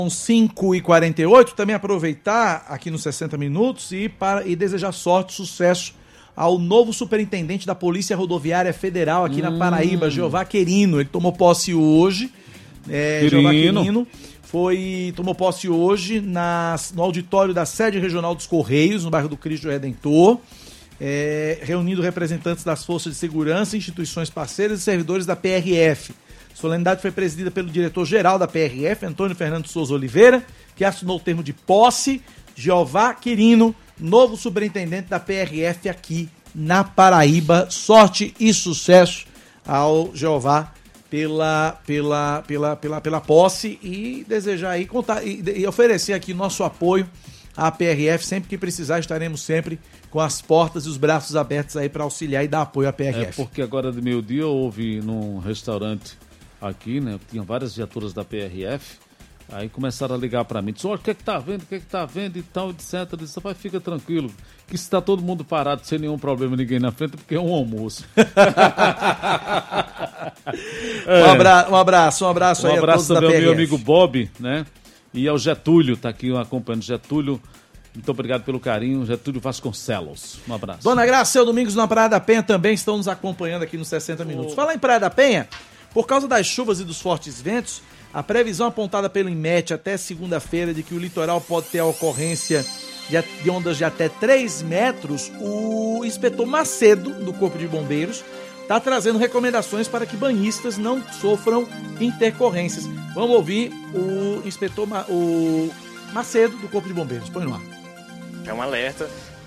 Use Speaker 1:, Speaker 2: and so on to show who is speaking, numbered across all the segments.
Speaker 1: 5h48, também aproveitar aqui nos 60 minutos e desejar sorte, sucesso ao novo superintendente da Polícia Rodoviária Federal aqui na Paraíba, Jeová Querino. Ele tomou posse hoje. Jeová Querino tomou posse hoje no auditório da sede regional dos Correios, no bairro do Cristo Redentor, reunindo representantes das forças de segurança, instituições parceiras e servidores da PRF. A solenidade foi presidida pelo diretor-geral da PRF, Antônio Fernando Souza Oliveira, que assinou o termo de posse. Jeová Querino, novo superintendente da PRF aqui na Paraíba. Sorte e sucesso ao Jeová pela posse, e desejar aí contar e oferecer aqui nosso apoio à PRF. Sempre que precisar, estaremos sempre com as portas e os braços abertos aí para auxiliar e dar apoio à PRF.
Speaker 2: Porque agora de meio-dia houve num restaurante aqui, né? Tinha várias viaturas da PRF. Aí começaram a ligar para mim, disse, olha, o que é que tá vendo e tal, etc. Eu disse, rapaz, fica tranquilo, que se tá todo mundo parado sem nenhum problema, ninguém na frente, porque é um almoço.
Speaker 1: Um abraço aí a todos da PRF. Um abraço
Speaker 2: também ao meu amigo Bob, né? E ao Getúlio, tá aqui acompanhando. Getúlio, muito obrigado pelo carinho. Getúlio Vasconcelos, um abraço.
Speaker 1: Dona Graça, seu Domingos na Praia da Penha também estão nos acompanhando aqui nos 60 minutos. Falar em Praia da Penha, por causa das chuvas e dos fortes ventos, a previsão apontada pelo INMET até segunda-feira de que o litoral pode ter a ocorrência de ondas de até 3 metros, o inspetor Macedo, do Corpo de Bombeiros, está trazendo recomendações para que banhistas não sofram intercorrências. Vamos ouvir o inspetor Macedo, do Corpo de Bombeiros. Põe no ar.
Speaker 3: É um alerta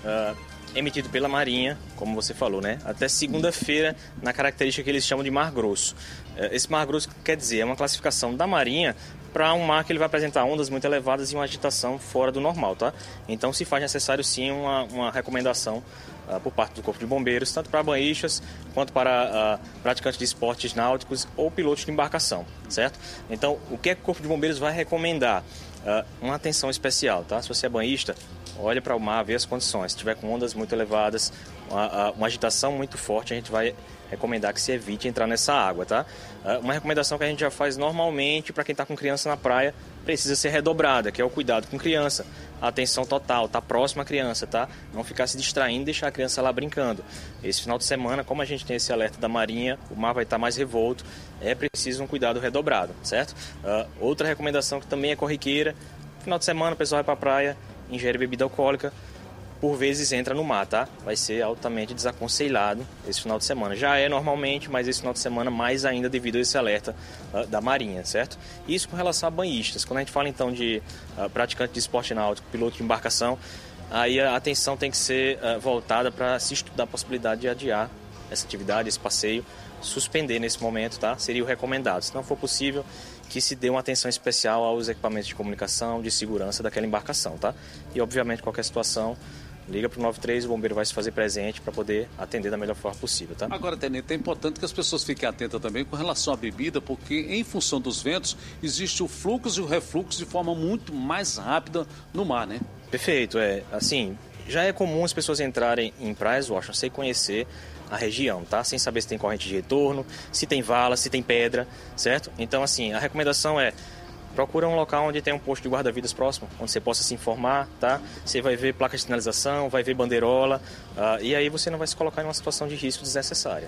Speaker 3: emitido pela Marinha, como você falou, né? Até segunda-feira, na característica que eles chamam de mar grosso. Esse mar grosso quer dizer, é uma classificação da Marinha para um mar que ele vai apresentar ondas muito elevadas e uma agitação fora do normal, tá? Então se faz necessário sim uma recomendação por parte do Corpo de Bombeiros, tanto para banhistas quanto para praticantes de esportes náuticos ou pilotos de embarcação, certo? Então, o que é que o Corpo de Bombeiros vai recomendar? Uma atenção especial, tá? Se você é banhista, olha para o mar, vê as condições. Se tiver com ondas muito elevadas, uma agitação muito forte, a gente vai recomendar que se evite entrar nessa água, tá? Uma recomendação que a gente já faz normalmente para quem está com criança na praia, precisa ser redobrada, que é o cuidado com criança. A atenção total, tá próximo à criança, tá? Não ficar se distraindo e deixar a criança lá brincando. Esse final de semana, como a gente tem esse alerta da Marinha, o mar vai estar mais revolto, é preciso um cuidado redobrado, certo? Outra recomendação que também é corriqueira, final de semana o pessoal vai para a praia, ingere bebida alcoólica, por vezes entra no mar, tá? Vai ser altamente desaconselhado esse final de semana. Já é normalmente, mas esse final de semana mais ainda devido a esse alerta da Marinha, certo? Isso com relação a banhistas. Quando a gente fala então de praticante de esporte náutico, piloto de embarcação, aí a atenção tem que ser voltada para se estudar a possibilidade de adiar essa atividade, esse passeio, suspender nesse momento, tá? Seria o recomendado. Se não for possível, que se dê uma atenção especial aos equipamentos de comunicação, de segurança daquela embarcação, tá? E obviamente qualquer situação, liga para o 93, o bombeiro vai se fazer presente para poder atender da melhor forma possível, tá?
Speaker 2: Agora, Tenente, é importante que as pessoas fiquem atentas também com relação à bebida, porque em função dos ventos, existe o fluxo e o refluxo de forma muito mais rápida no mar, né?
Speaker 3: Perfeito, assim, já é comum as pessoas entrarem em praias, Washington, sem conhecer a região, tá? Sem saber se tem corrente de retorno, se tem vala, se tem pedra, certo? Então, assim, a recomendação é procura um local onde tem um posto de guarda-vidas próximo, onde você possa se informar, tá? Você vai ver placa de sinalização, vai ver bandeirola, e aí você não vai se colocar em uma situação de risco desnecessária.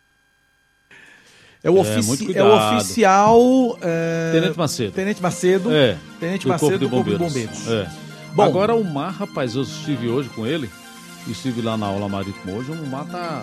Speaker 1: É o oficial...
Speaker 2: Tenente Macedo.
Speaker 1: Tenente Macedo. Tenente Macedo do Corpo de Bombeiros.
Speaker 2: Bom, agora o mar, rapaz, eu estive hoje com ele, estive lá na aula marítima hoje, o mar tá...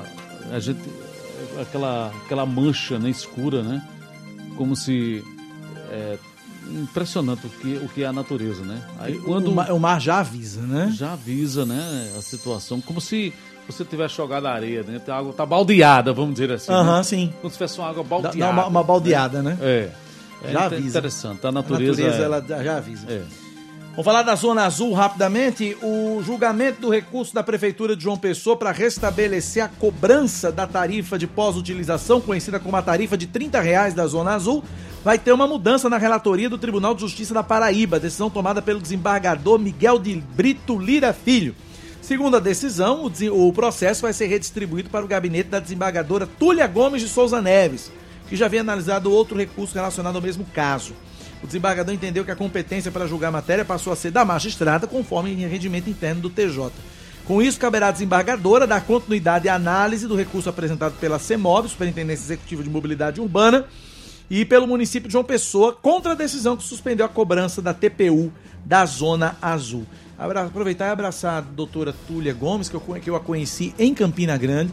Speaker 2: aquela mancha, né, escura, né? Como se... impressionante o que é a natureza, né? Aí quando
Speaker 1: o mar já avisa, né?
Speaker 2: Já avisa, né? A situação, como se você tivesse jogado areia dentro, a água tá baldeada, vamos dizer assim.
Speaker 1: Né?
Speaker 2: Sim. Como se tivesse uma água baldeada.
Speaker 1: Uma baldeada, né?
Speaker 2: Já avisa. Interessante, a natureza
Speaker 1: ela já avisa. Vamos falar da Zona Azul rapidamente. O julgamento do recurso da Prefeitura de João Pessoa para restabelecer a cobrança da tarifa de pós-utilização, conhecida como a tarifa de R$30 da Zona Azul, vai ter uma mudança na relatoria do Tribunal de Justiça da Paraíba, decisão tomada pelo desembargador Miguel de Brito Lira Filho. Segundo a decisão, o processo vai ser redistribuído para o gabinete da desembargadora Túlia Gomes de Souza Neves, que já havia analisado outro recurso relacionado ao mesmo caso. O desembargador entendeu que a competência para julgar a matéria passou a ser da magistrada, conforme em regimento interno do TJ. Com isso, caberá à desembargadora dar continuidade à análise do recurso apresentado pela CEMOB, Superintendência Executiva de Mobilidade Urbana, e pelo município de João Pessoa, contra a decisão que suspendeu a cobrança da TPU da Zona Azul. Aproveitar e abraçar a doutora Túlia Gomes, que eu a conheci em Campina Grande.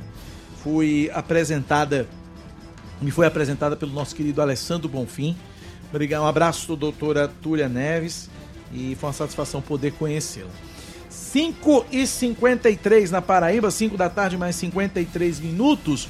Speaker 1: Me foi apresentada pelo nosso querido Alessandro Bonfim. Obrigado, um abraço, doutora Túlia Neves, e foi uma satisfação poder conhecê-la. 5h53 na Paraíba, 5 da tarde mais 53 minutos.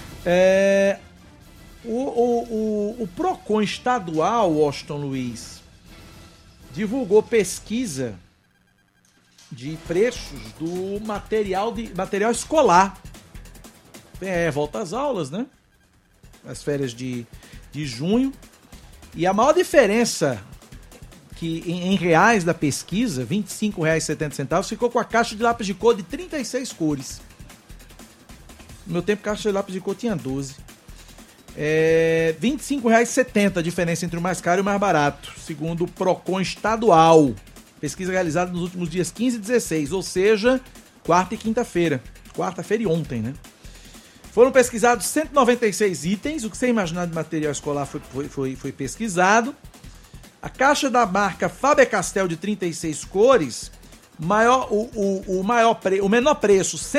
Speaker 1: O PROCON estadual, Washington Luiz, divulgou pesquisa de preços do material escolar. Volta às aulas, né? As férias de junho. E a maior diferença que em reais da pesquisa, R$ 25,70, ficou com a caixa de lápis de cor de 36 cores. No meu tempo, caixa de lápis de cor tinha 12. R$ 25,70 a diferença entre o mais caro e o mais barato, segundo o PROCON estadual. Pesquisa realizada nos últimos dias 15 e 16, ou seja, quarta e quinta-feira. Quarta-feira e ontem, né? Foram pesquisados 196 itens, o que você imaginar de material escolar foi pesquisado. A caixa da marca Faber-Castell de 36 cores, o menor preço, R$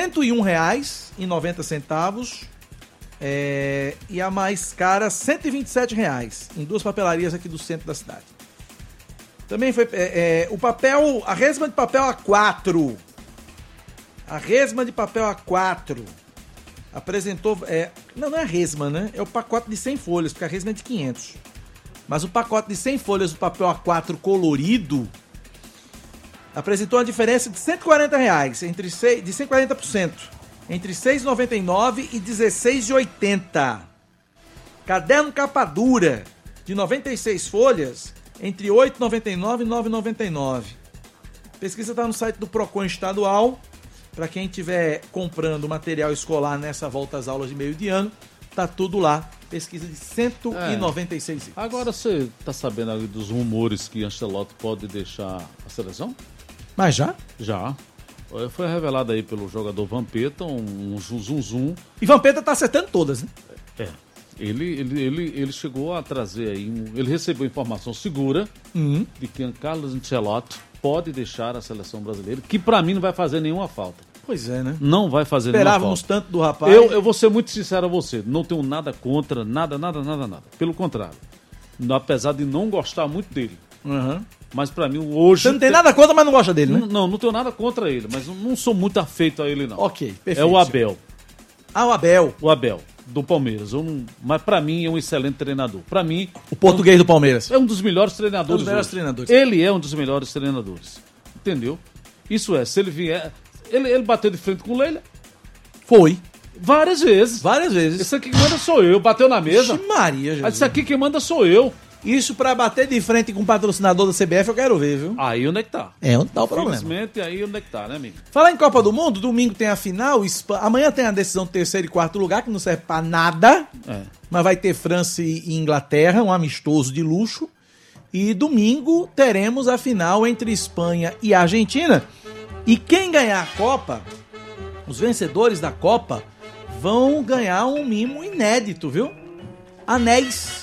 Speaker 1: 101,90, e a mais cara, R$ 127,00, em duas papelarias aqui do centro da cidade. Também foi a resma de papel A4. A resma de papel A4 apresentou... não é a resma, né? É o pacote de 100 folhas, porque a resma é de 500. Mas o pacote de 100 folhas do papel A4 colorido apresentou uma diferença de R$ 140,00, de 140%, entre R$ 6,99 e R$ 16,80. Caderno capa dura, de 96 folhas, entre R$ 8,99 e R$ 9,99. A pesquisa está no site do PROCON estadual. Para quem estiver comprando material escolar nessa volta às aulas de meio de ano, tá tudo lá. Pesquisa de 196 itens.
Speaker 2: Agora você tá sabendo ali dos rumores que Ancelotti pode deixar a seleção?
Speaker 1: Mas já?
Speaker 2: Já. Foi revelado aí pelo jogador Vampeta, um zum.
Speaker 1: E Vampeta tá acertando todas, né?
Speaker 2: Ele chegou a trazer aí, ele recebeu informação segura de que Carlos Ancelotti pode deixar a seleção brasileira, que pra mim não vai fazer nenhuma falta.
Speaker 1: Pois é, né?
Speaker 2: Não vai fazer nenhuma falta.
Speaker 1: Esperávamos tanto do rapaz.
Speaker 2: Eu vou ser muito sincero a você, não tenho nada contra, nada. Pelo contrário, apesar de não gostar muito dele. Mas pra mim hoje...
Speaker 1: Você não tem nada contra, mas não gosta dele, né?
Speaker 2: Não tenho nada contra ele, mas não sou muito afeito a ele, não.
Speaker 1: Ok, perfeito.
Speaker 2: É o Abel.
Speaker 1: O Abel.
Speaker 2: O Abel, do Palmeiras. Mas pra mim é um excelente treinador. Pra mim...
Speaker 1: O português do Palmeiras.
Speaker 2: É um dos melhores treinadores. Ele é um dos melhores treinadores. Entendeu? Isso é, se ele vier... Ele bateu de frente com o Leila.
Speaker 1: Foi.
Speaker 2: Várias vezes. Esse aqui que manda sou eu. Bateu na mesa.
Speaker 1: Maria, Jesus.
Speaker 2: Esse aqui que manda sou eu.
Speaker 1: Isso pra bater de frente com o patrocinador da CBF eu quero ver, viu?
Speaker 2: Aí onde é que tá?
Speaker 1: Onde tá o problema.
Speaker 2: Infelizmente, aí onde é que tá, né, amigo?
Speaker 1: Falar em Copa do Mundo, domingo tem a final, amanhã tem a decisão de terceiro e quarto lugar, que não serve pra nada, mas vai ter França e Inglaterra, um amistoso de luxo, e domingo teremos a final entre Espanha e Argentina, e quem ganhar a Copa, os vencedores da Copa, vão ganhar um mimo inédito, viu? Anéis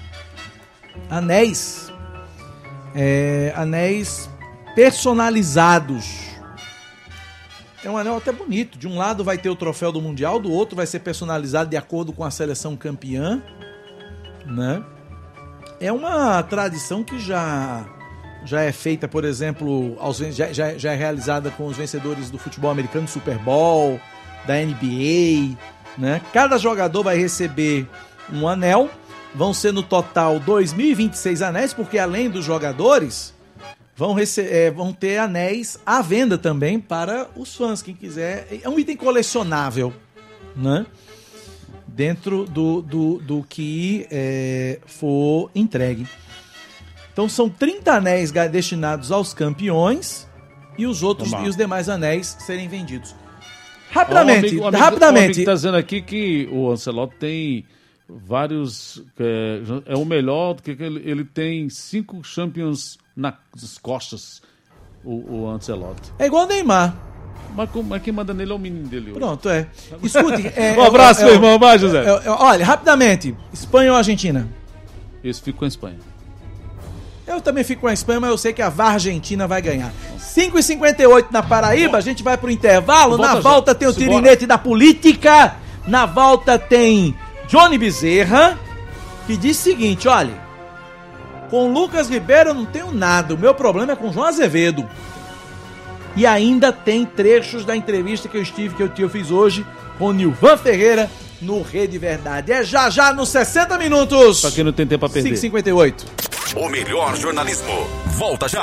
Speaker 1: personalizados. É um anel até bonito. De um lado vai ter o troféu do Mundial, do outro vai ser personalizado de acordo com a seleção campeã, né? É uma tradição que já é feita, por exemplo, já é realizada com os vencedores do futebol americano, do Super Bowl, da NBA, né? Cada jogador vai receber um anel. Vão ser no total 2.026 anéis, porque além dos jogadores, vão ter anéis à venda também para os fãs, quem quiser. É um item colecionável, né? Dentro do que for entregue. Então são 30 anéis destinados aos campeões e os outros e os demais anéis serem vendidos. Rapidamente.
Speaker 2: O amigo tá dizendo aqui que o Ancelotti tem vários... É o melhor, porque ele tem 5 Champions nas costas, o Ancelotti.
Speaker 1: É igual o Neymar.
Speaker 2: Mas quem manda nele é o menino dele hoje.
Speaker 1: Pronto, Escute...
Speaker 2: Um abraço, meu irmão. Vai, José.
Speaker 1: Olha, rapidamente. Espanha ou Argentina?
Speaker 2: Esse fica com a Espanha.
Speaker 1: Eu também fico com a Espanha, mas eu sei que a Argentina vai ganhar. 5h58 na Paraíba, a gente vai pro intervalo. Na volta tem o tirinete da política. Na volta tem Johnny Bezerra, que diz o seguinte, olha, com Lucas Ribeiro eu não tenho nada, o meu problema é com João Azevedo. E ainda tem trechos da entrevista que eu fiz hoje com Nilvan Ferreira no Rede Verdade. É já nos 60 minutos.
Speaker 2: Pra quem não tem tempo pra perder.
Speaker 1: 5h58.
Speaker 4: O melhor jornalismo. Volta já.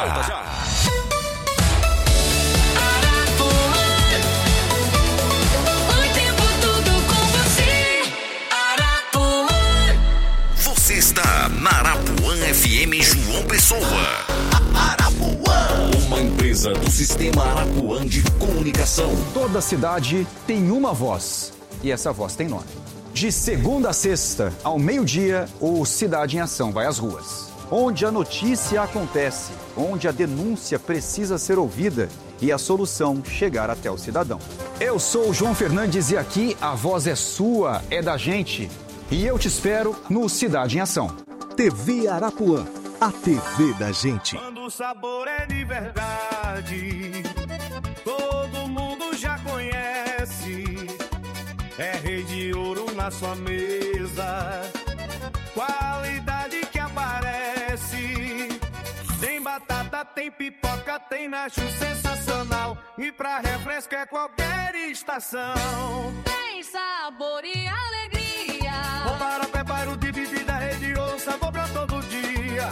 Speaker 4: Você está na Arapuã FM João Pessoa. Arapuã, uma empresa do Sistema Arapuã de Comunicação.
Speaker 5: Toda cidade tem uma voz, e essa voz tem nome. De segunda a sexta, ao meio-dia, o Cidade em Ação vai às ruas. Onde a notícia acontece, onde a denúncia precisa ser ouvida e a solução chegar até o cidadão. Eu sou o João Fernandes e aqui a voz é sua, é da gente. E eu te espero no Cidade em Ação.
Speaker 6: TV Arapuã, a TV da gente.
Speaker 7: Quando o sabor é de verdade, todo mundo já conhece. É Rei de Ouro na sua mesa, qualidade que aparece. Tem batata, tem pipoca, tem nacho sensacional. E pra refresco é qualquer estação.
Speaker 8: Tem sabor e alegria.
Speaker 7: Vou para preparo de bebida Rei de Ouro, sabor pra todo dia.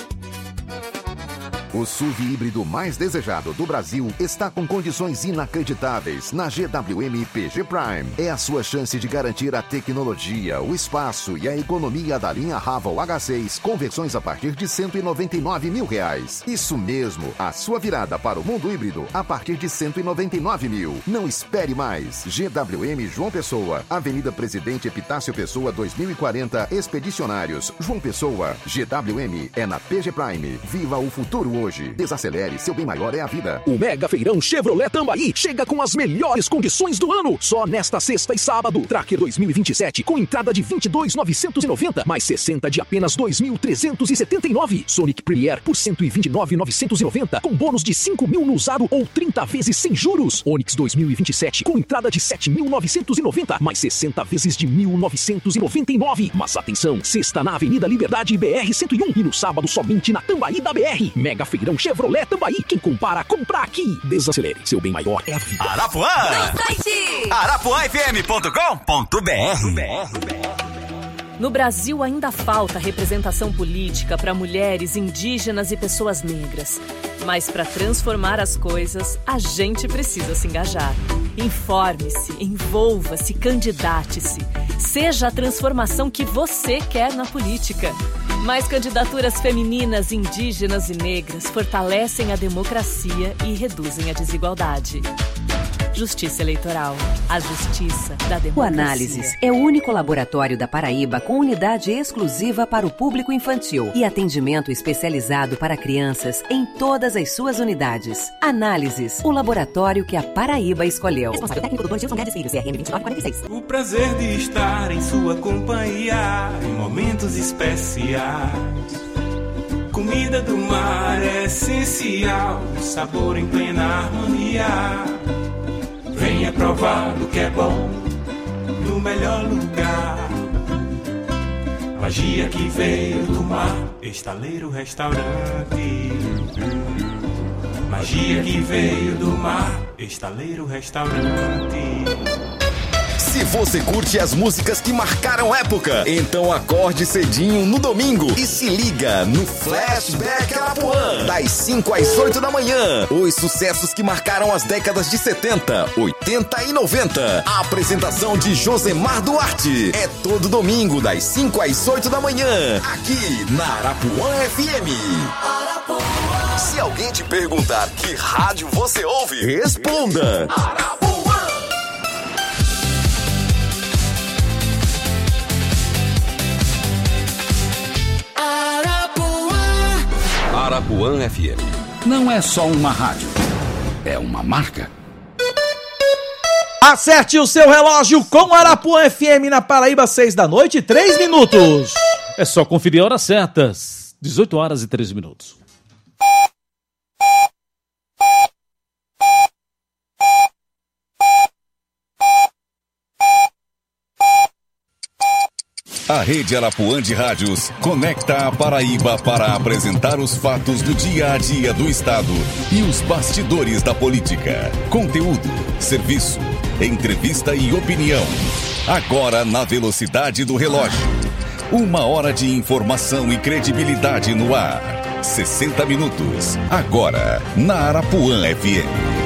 Speaker 6: O SUV híbrido mais desejado do Brasil está com condições inacreditáveis na GWM PG Prime. É a sua chance de garantir a tecnologia, o espaço e a economia da linha Raval H6 com versões a partir de R$199 mil. Isso mesmo, a sua virada para o mundo híbrido a partir de R$199 mil. Não espere mais. GWM João Pessoa, Avenida Presidente Epitácio Pessoa 2040, Expedicionários, João Pessoa. GWM é na PG Prime. Viva o futuro hoje. Desacelere, seu bem maior é a vida.
Speaker 9: O Mega Feirão Chevrolet Tambaí chega com as melhores condições do ano. Só nesta sexta e sábado. Tracker 2027 com entrada de 22.990, mais 60 de apenas 2.379. Sonic Premier por 129.990, com bônus de 5 mil no usado ou 30 vezes sem juros. Onix 2027 com entrada de 7.990, mais 60 vezes de 1.999. Mas atenção, sexta na Avenida Liberdade BR 101 e no sábado somente na Tambaí da BR. Mega Feirão Chevrolet Tambaí. Quem compara, compra aqui. Desacelere, seu bem maior é a vida.
Speaker 4: Arapuã! arapuãfm.com.br.
Speaker 10: No Brasil ainda falta representação política para mulheres, indígenas e pessoas negras. Mas para transformar as coisas, a gente precisa se engajar. Informe-se, envolva-se, candidate-se. Seja a transformação que você quer na política. Mais candidaturas femininas, indígenas e negras fortalecem a democracia e reduzem a desigualdade. Justiça Eleitoral. A justiça da democracia.
Speaker 11: O Análises é o único laboratório da Paraíba com unidade exclusiva para o público infantil e atendimento especializado para crianças em todas as suas unidades. Análises, o laboratório que a Paraíba escolheu. Responsável técnico do Gilson Guedes Filho, CRM 2946.
Speaker 12: O prazer de estar em sua companhia em momentos especiais. Comida do mar é essencial, o sabor em plena harmonia. Venha provar o que é bom no melhor lugar. Magia que veio do mar, Estaleiro Restaurante. Magia que veio do mar, Estaleiro Restaurante.
Speaker 4: Se você curte as músicas que marcaram época, então acorde cedinho no domingo e se liga no Flashback Arapuã, das 5 às 8 da manhã. Os sucessos que marcaram as décadas de 70, 80 e 90. A apresentação de Josemar Duarte. É todo domingo, das 5 às 8 da manhã, aqui na Arapuã FM. Arapuã. Se alguém te perguntar que rádio você ouve, responda: Arapuã. Arapuã FM.
Speaker 9: Não é só uma rádio, é uma marca.
Speaker 1: Acerte o seu relógio com Arapuã FM na Paraíba, 6 da noite, 3 minutos.
Speaker 2: É só conferir a hora certa, 18 horas e 13 minutos.
Speaker 4: A Rede Arapuã de Rádios conecta a Paraíba para apresentar os fatos do dia a dia do Estado e os bastidores da política. Conteúdo, serviço, entrevista e opinião. Agora na velocidade do relógio. 1 hora de informação e credibilidade no ar. 60 minutos. Agora na Arapuã FM.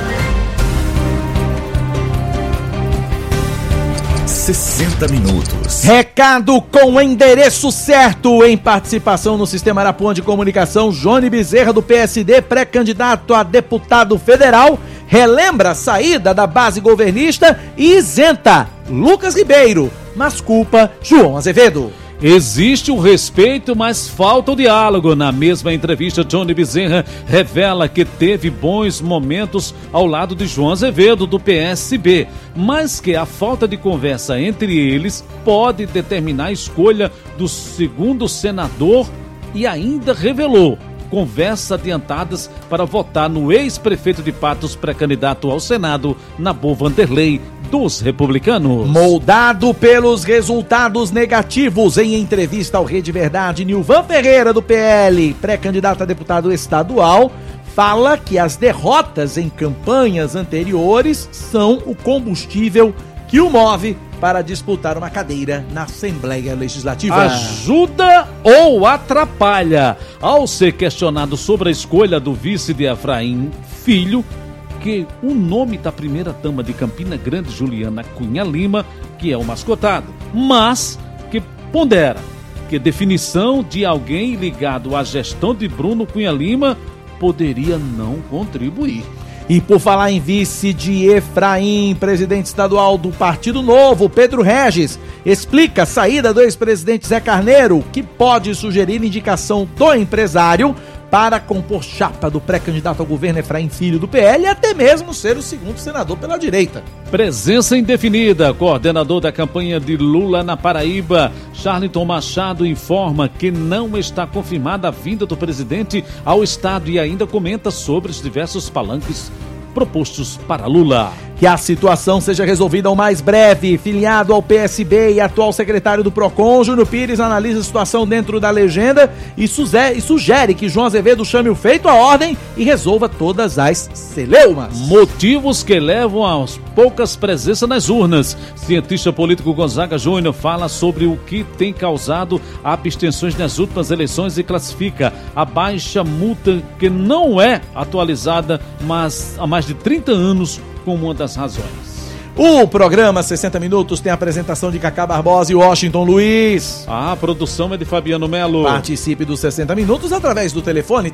Speaker 4: 60 minutos.
Speaker 1: Recado com o endereço certo. Em participação no Sistema Arapuã de Comunicação, Johnny Bezerra, do PSD, pré-candidato a deputado federal, relembra a saída da base governista e isenta Lucas Ribeiro, mas culpa João Azevedo.
Speaker 2: Existe o respeito, mas falta o diálogo. Na mesma entrevista, Johnny Bezerra revela que teve bons momentos ao lado de João Azevedo, do PSB, mas que a falta de conversa entre eles pode determinar a escolha do segundo senador e ainda revelou conversas adiantadas para votar no ex-prefeito de Patos, pré-candidato ao Senado, Nabor Vanderlei, dos republicanos.
Speaker 1: Moldado pelos resultados negativos, em entrevista ao Rede Verdade, Nilvan Ferreira, do PL, pré-candidato a deputado estadual, fala que as derrotas em campanhas anteriores são o combustível que o move para disputar uma cadeira na Assembleia Legislativa.
Speaker 2: Ajuda ou atrapalha? Ao ser questionado sobre a escolha do vice de Efraim Filho, que o nome da primeira-dama de Campina Grande, Juliana Cunha Lima, que é o mascotado, mas que pondera que definição de alguém ligado à gestão de Bruno Cunha Lima poderia não contribuir.
Speaker 1: E por falar em vice de Efraim, presidente estadual do Partido Novo, Pedro Regis, explica a saída do ex-presidente Zé Carneiro, que pode sugerir indicação do empresário para compor chapa do pré-candidato ao governo Efraim Filho, do PL, e até mesmo ser o segundo senador pela direita.
Speaker 2: Presença indefinida. Coordenador da campanha de Lula na Paraíba, Charlton Machado, informa que não está confirmada a vinda do presidente ao estado e ainda comenta sobre os diversos palanques propostos para Lula.
Speaker 1: Que a situação seja resolvida ao mais breve. Filiado ao PSB e atual secretário do PROCON, Júnior Pires analisa a situação dentro da legenda e sugere que João Azevedo chame o feito à ordem e resolva todas as celeumas.
Speaker 2: Motivos que levam a poucas presenças nas urnas. Cientista político Gonzaga Júnior fala sobre o que tem causado abstenções nas últimas eleições e classifica a baixa multa, que não é atualizada, mas há mais de 30 anos, como uma das razões.
Speaker 1: O programa 60 Minutos tem a apresentação de Cacá Barbosa e Washington Luiz.
Speaker 2: A produção é de Fabiano Melo.
Speaker 1: Participe dos 60 Minutos através do telefone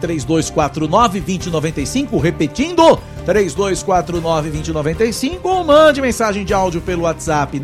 Speaker 1: 3249-2095, repetindo, 3249-2095, ou mande mensagem de áudio pelo WhatsApp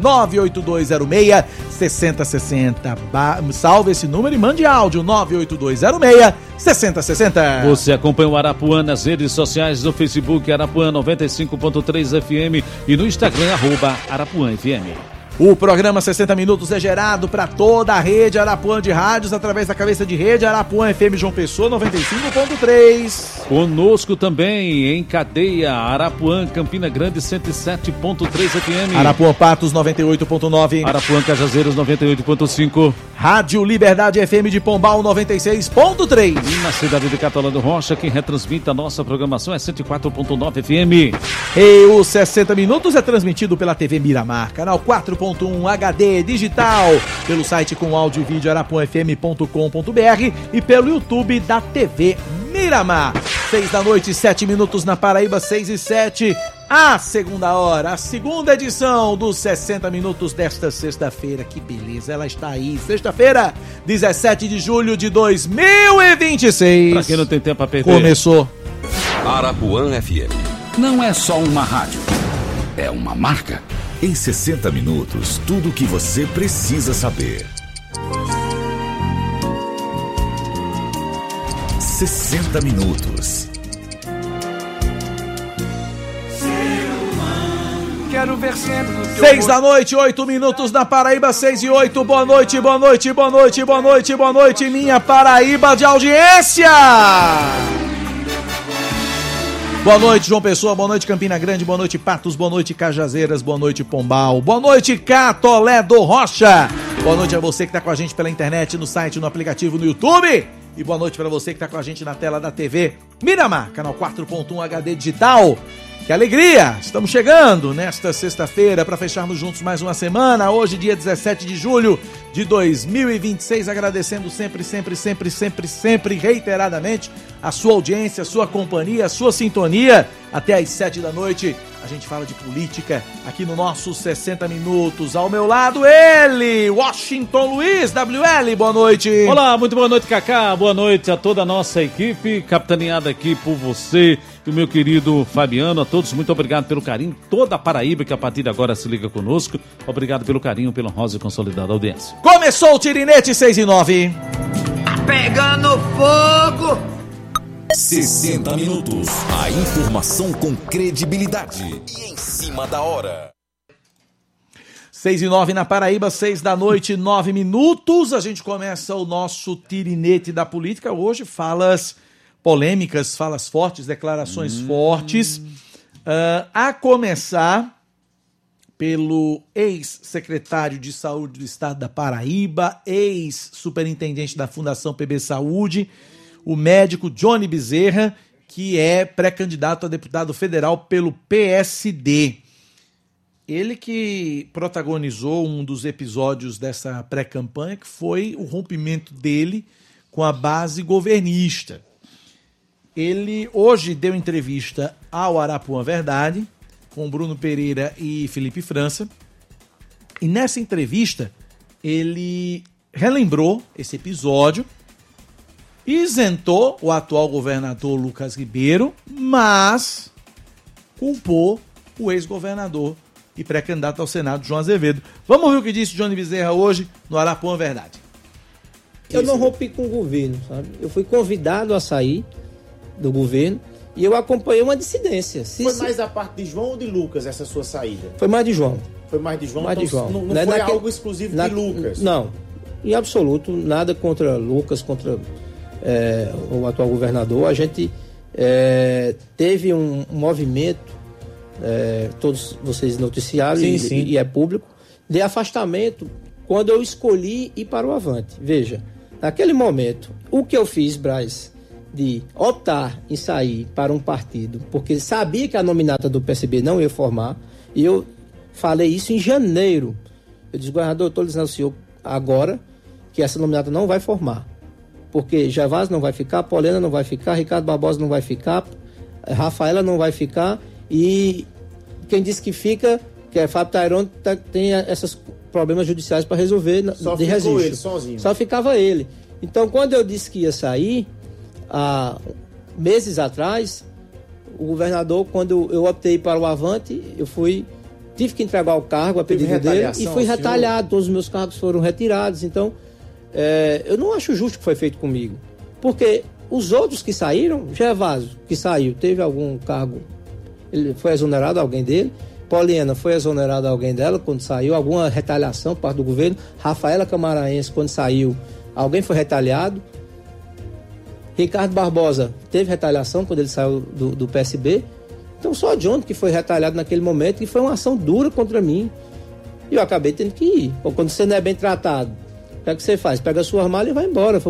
Speaker 1: 98206-6060. Salve esse número e mande áudio 98206-6060.
Speaker 2: Você acompanha o Arapuã nas redes sociais, no Facebook Arapuã 95.3 FM e no Instagram @Arapuã FM.
Speaker 1: O programa 60 Minutos é gerado para toda a rede Arapuã de rádios através da cabeça de rede Arapuã FM João Pessoa 95.3.
Speaker 2: Conosco também em cadeia Arapuã Campina Grande 107.3 FM.
Speaker 1: Arapuã Patos 98.9.
Speaker 2: Arapuã Cajazeiras 98.5.
Speaker 1: Rádio Liberdade FM de Pombal 96.3.
Speaker 2: E na cidade de Catolã do Rocha, quem retransmite a nossa programação é 104.9 FM.
Speaker 1: E o 60 Minutos é transmitido pela TV Miramar, canal 4.1 HD digital, pelo site com áudio e vídeo arapuãfm.com.br e pelo YouTube da TV Miramar. 6 da noite, 7 minutos na Paraíba, 6 e 7. A segunda hora, a segunda edição dos 60 Minutos desta sexta-feira. Que beleza, ela está aí. Sexta-feira, 17 de julho de 2026.
Speaker 2: Pra quem não tem tempo pra perder.
Speaker 1: Começou.
Speaker 4: Arapuã FM.
Speaker 9: Não é só uma rádio, é uma marca.
Speaker 4: Em 60 minutos, tudo o que você precisa saber. 60 minutos.
Speaker 7: Quero ver sempre no teu
Speaker 1: 6 da noite, 8 minutos na Paraíba, 6 e 8. Boa noite, boa noite, boa noite, boa noite, boa noite, minha Paraíba de audiência. Boa noite, João Pessoa, boa noite, Campina Grande, boa noite, Patos, boa noite, Cajazeiras, boa noite, Pombal, boa noite, Catolé do Rocha. Boa noite a você que tá com a gente pela internet, no site, no aplicativo, no YouTube. E boa noite para você que tá com a gente na tela da TV Miramar, canal 4.1 HD digital. Que alegria! Estamos chegando nesta sexta-feira para fecharmos juntos mais uma semana. Hoje, dia 17 de julho de 2026. Agradecendo sempre, reiteradamente a sua audiência, a sua companhia, a sua sintonia. Até às 7 da noite a gente fala de política aqui no nosso 60 Minutos. Ao meu lado, ele, Washington Luiz, WL, boa noite.
Speaker 2: Olá, muito boa noite, Cacá. Boa noite a toda a nossa equipe, capitaneada aqui por você e o meu querido Fabiano. A todos, muito obrigado pelo carinho. Toda a Paraíba que a partir de agora se liga conosco. Obrigado pelo carinho, pela honrosa e consolidada audiência.
Speaker 1: Começou o Tirinete 6 e 9.
Speaker 13: Pegando fogo!
Speaker 4: 60 minutos. A informação com credibilidade e em cima da hora.
Speaker 1: 6 e 9 na Paraíba, 6 da noite, 9 minutos. A gente começa o nosso Tirinete da política. Hoje, falas polêmicas, falas fortes, declarações fortes. A começar pelo ex-secretário de Saúde do Estado da Paraíba, ex-superintendente da Fundação PB Saúde, o médico Johnny Bezerra, que é pré-candidato a deputado federal pelo PSD. Ele que protagonizou um dos episódios dessa pré-campanha, que foi o rompimento dele com a base governista. Ele hoje deu entrevista ao Arapuã Verdade, com Bruno Pereira e Felipe França. E nessa entrevista, ele relembrou esse episódio, isentou o atual governador Lucas Ribeiro, mas culpou o ex-governador e pré-candidato ao Senado, João Azevedo. Vamos ouvir o que disse Johnny Bezerra hoje no Arapuã Verdade.
Speaker 14: Eu não rompi com o governo, sabe? Eu fui convidado a sair do governo e eu acompanhei uma dissidência.
Speaker 15: Foi mais da parte de João ou de Lucas essa sua saída?
Speaker 14: Foi mais de João.
Speaker 15: Foi mais de João?
Speaker 14: Mais
Speaker 15: então,
Speaker 14: de João.
Speaker 15: Não foi algo exclusivo de Lucas?
Speaker 14: Não, em absoluto, nada contra Lucas, contra o atual governador. A gente teve um movimento, todos vocês noticiaram, sim. E é público, de afastamento quando eu escolhi ir para o Avante. Veja, naquele momento, o que eu fiz, Braz, de optar em sair para um partido, porque sabia que a nominata do PSB não ia formar, e eu falei isso em janeiro. Eu disse, governador, eu estou dizendo ao senhor agora que essa nominata não vai formar, porque Gervásio não vai ficar, Paulina não vai ficar, Ricardo Barbosa não vai ficar, Rafaela não vai ficar, e quem disse que fica, que é Fábio Tairon, tem esses problemas judiciais para resolver de registro. Ele sozinho. Só ficava ele. Então, quando eu disse que ia sair, há meses atrás, o governador, quando eu optei para o Avante, tive que entregar o cargo a pedido dele e fui retalhado, todos os meus cargos foram retirados. Então, eu não acho justo o que foi feito comigo, porque os outros que saíram, Gervásio, que saiu, teve algum cargo, ele foi exonerado, alguém dele, Paulina foi exonerada, alguém dela, quando saiu, alguma retaliação por parte do governo, Rafaela Camaraense, quando saiu, alguém foi retaliado, Ricardo Barbosa teve retaliação quando ele saiu do PSB. Então só John que foi retaliado naquele momento, e foi uma ação dura contra mim. E eu acabei tendo que ir. Pô, quando você não é bem tratado, o que é que você faz? Pega a sua mala e vai embora.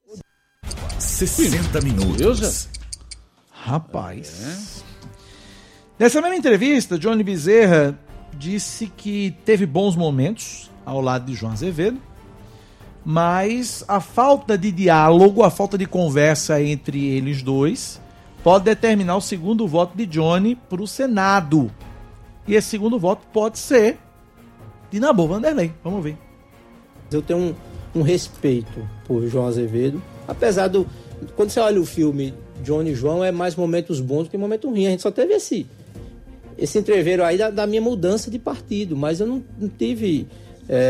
Speaker 4: 60 minutos.
Speaker 1: Rapaz. Nessa mesma entrevista, Johnny Bezerra disse que teve bons momentos ao lado de João Azevedo, mas a falta de diálogo, a falta de conversa entre eles dois pode determinar o segundo voto de Johnny para o Senado. E esse segundo voto pode ser de Nabor Vanderlei. Vamos ver.
Speaker 14: Eu tenho um respeito por João Azevedo, apesar do... Quando você olha o filme Johnny e João, é mais momentos bons do que momentos ruins. A gente só teve esse entreveiro aí da minha mudança de partido, mas eu não tive...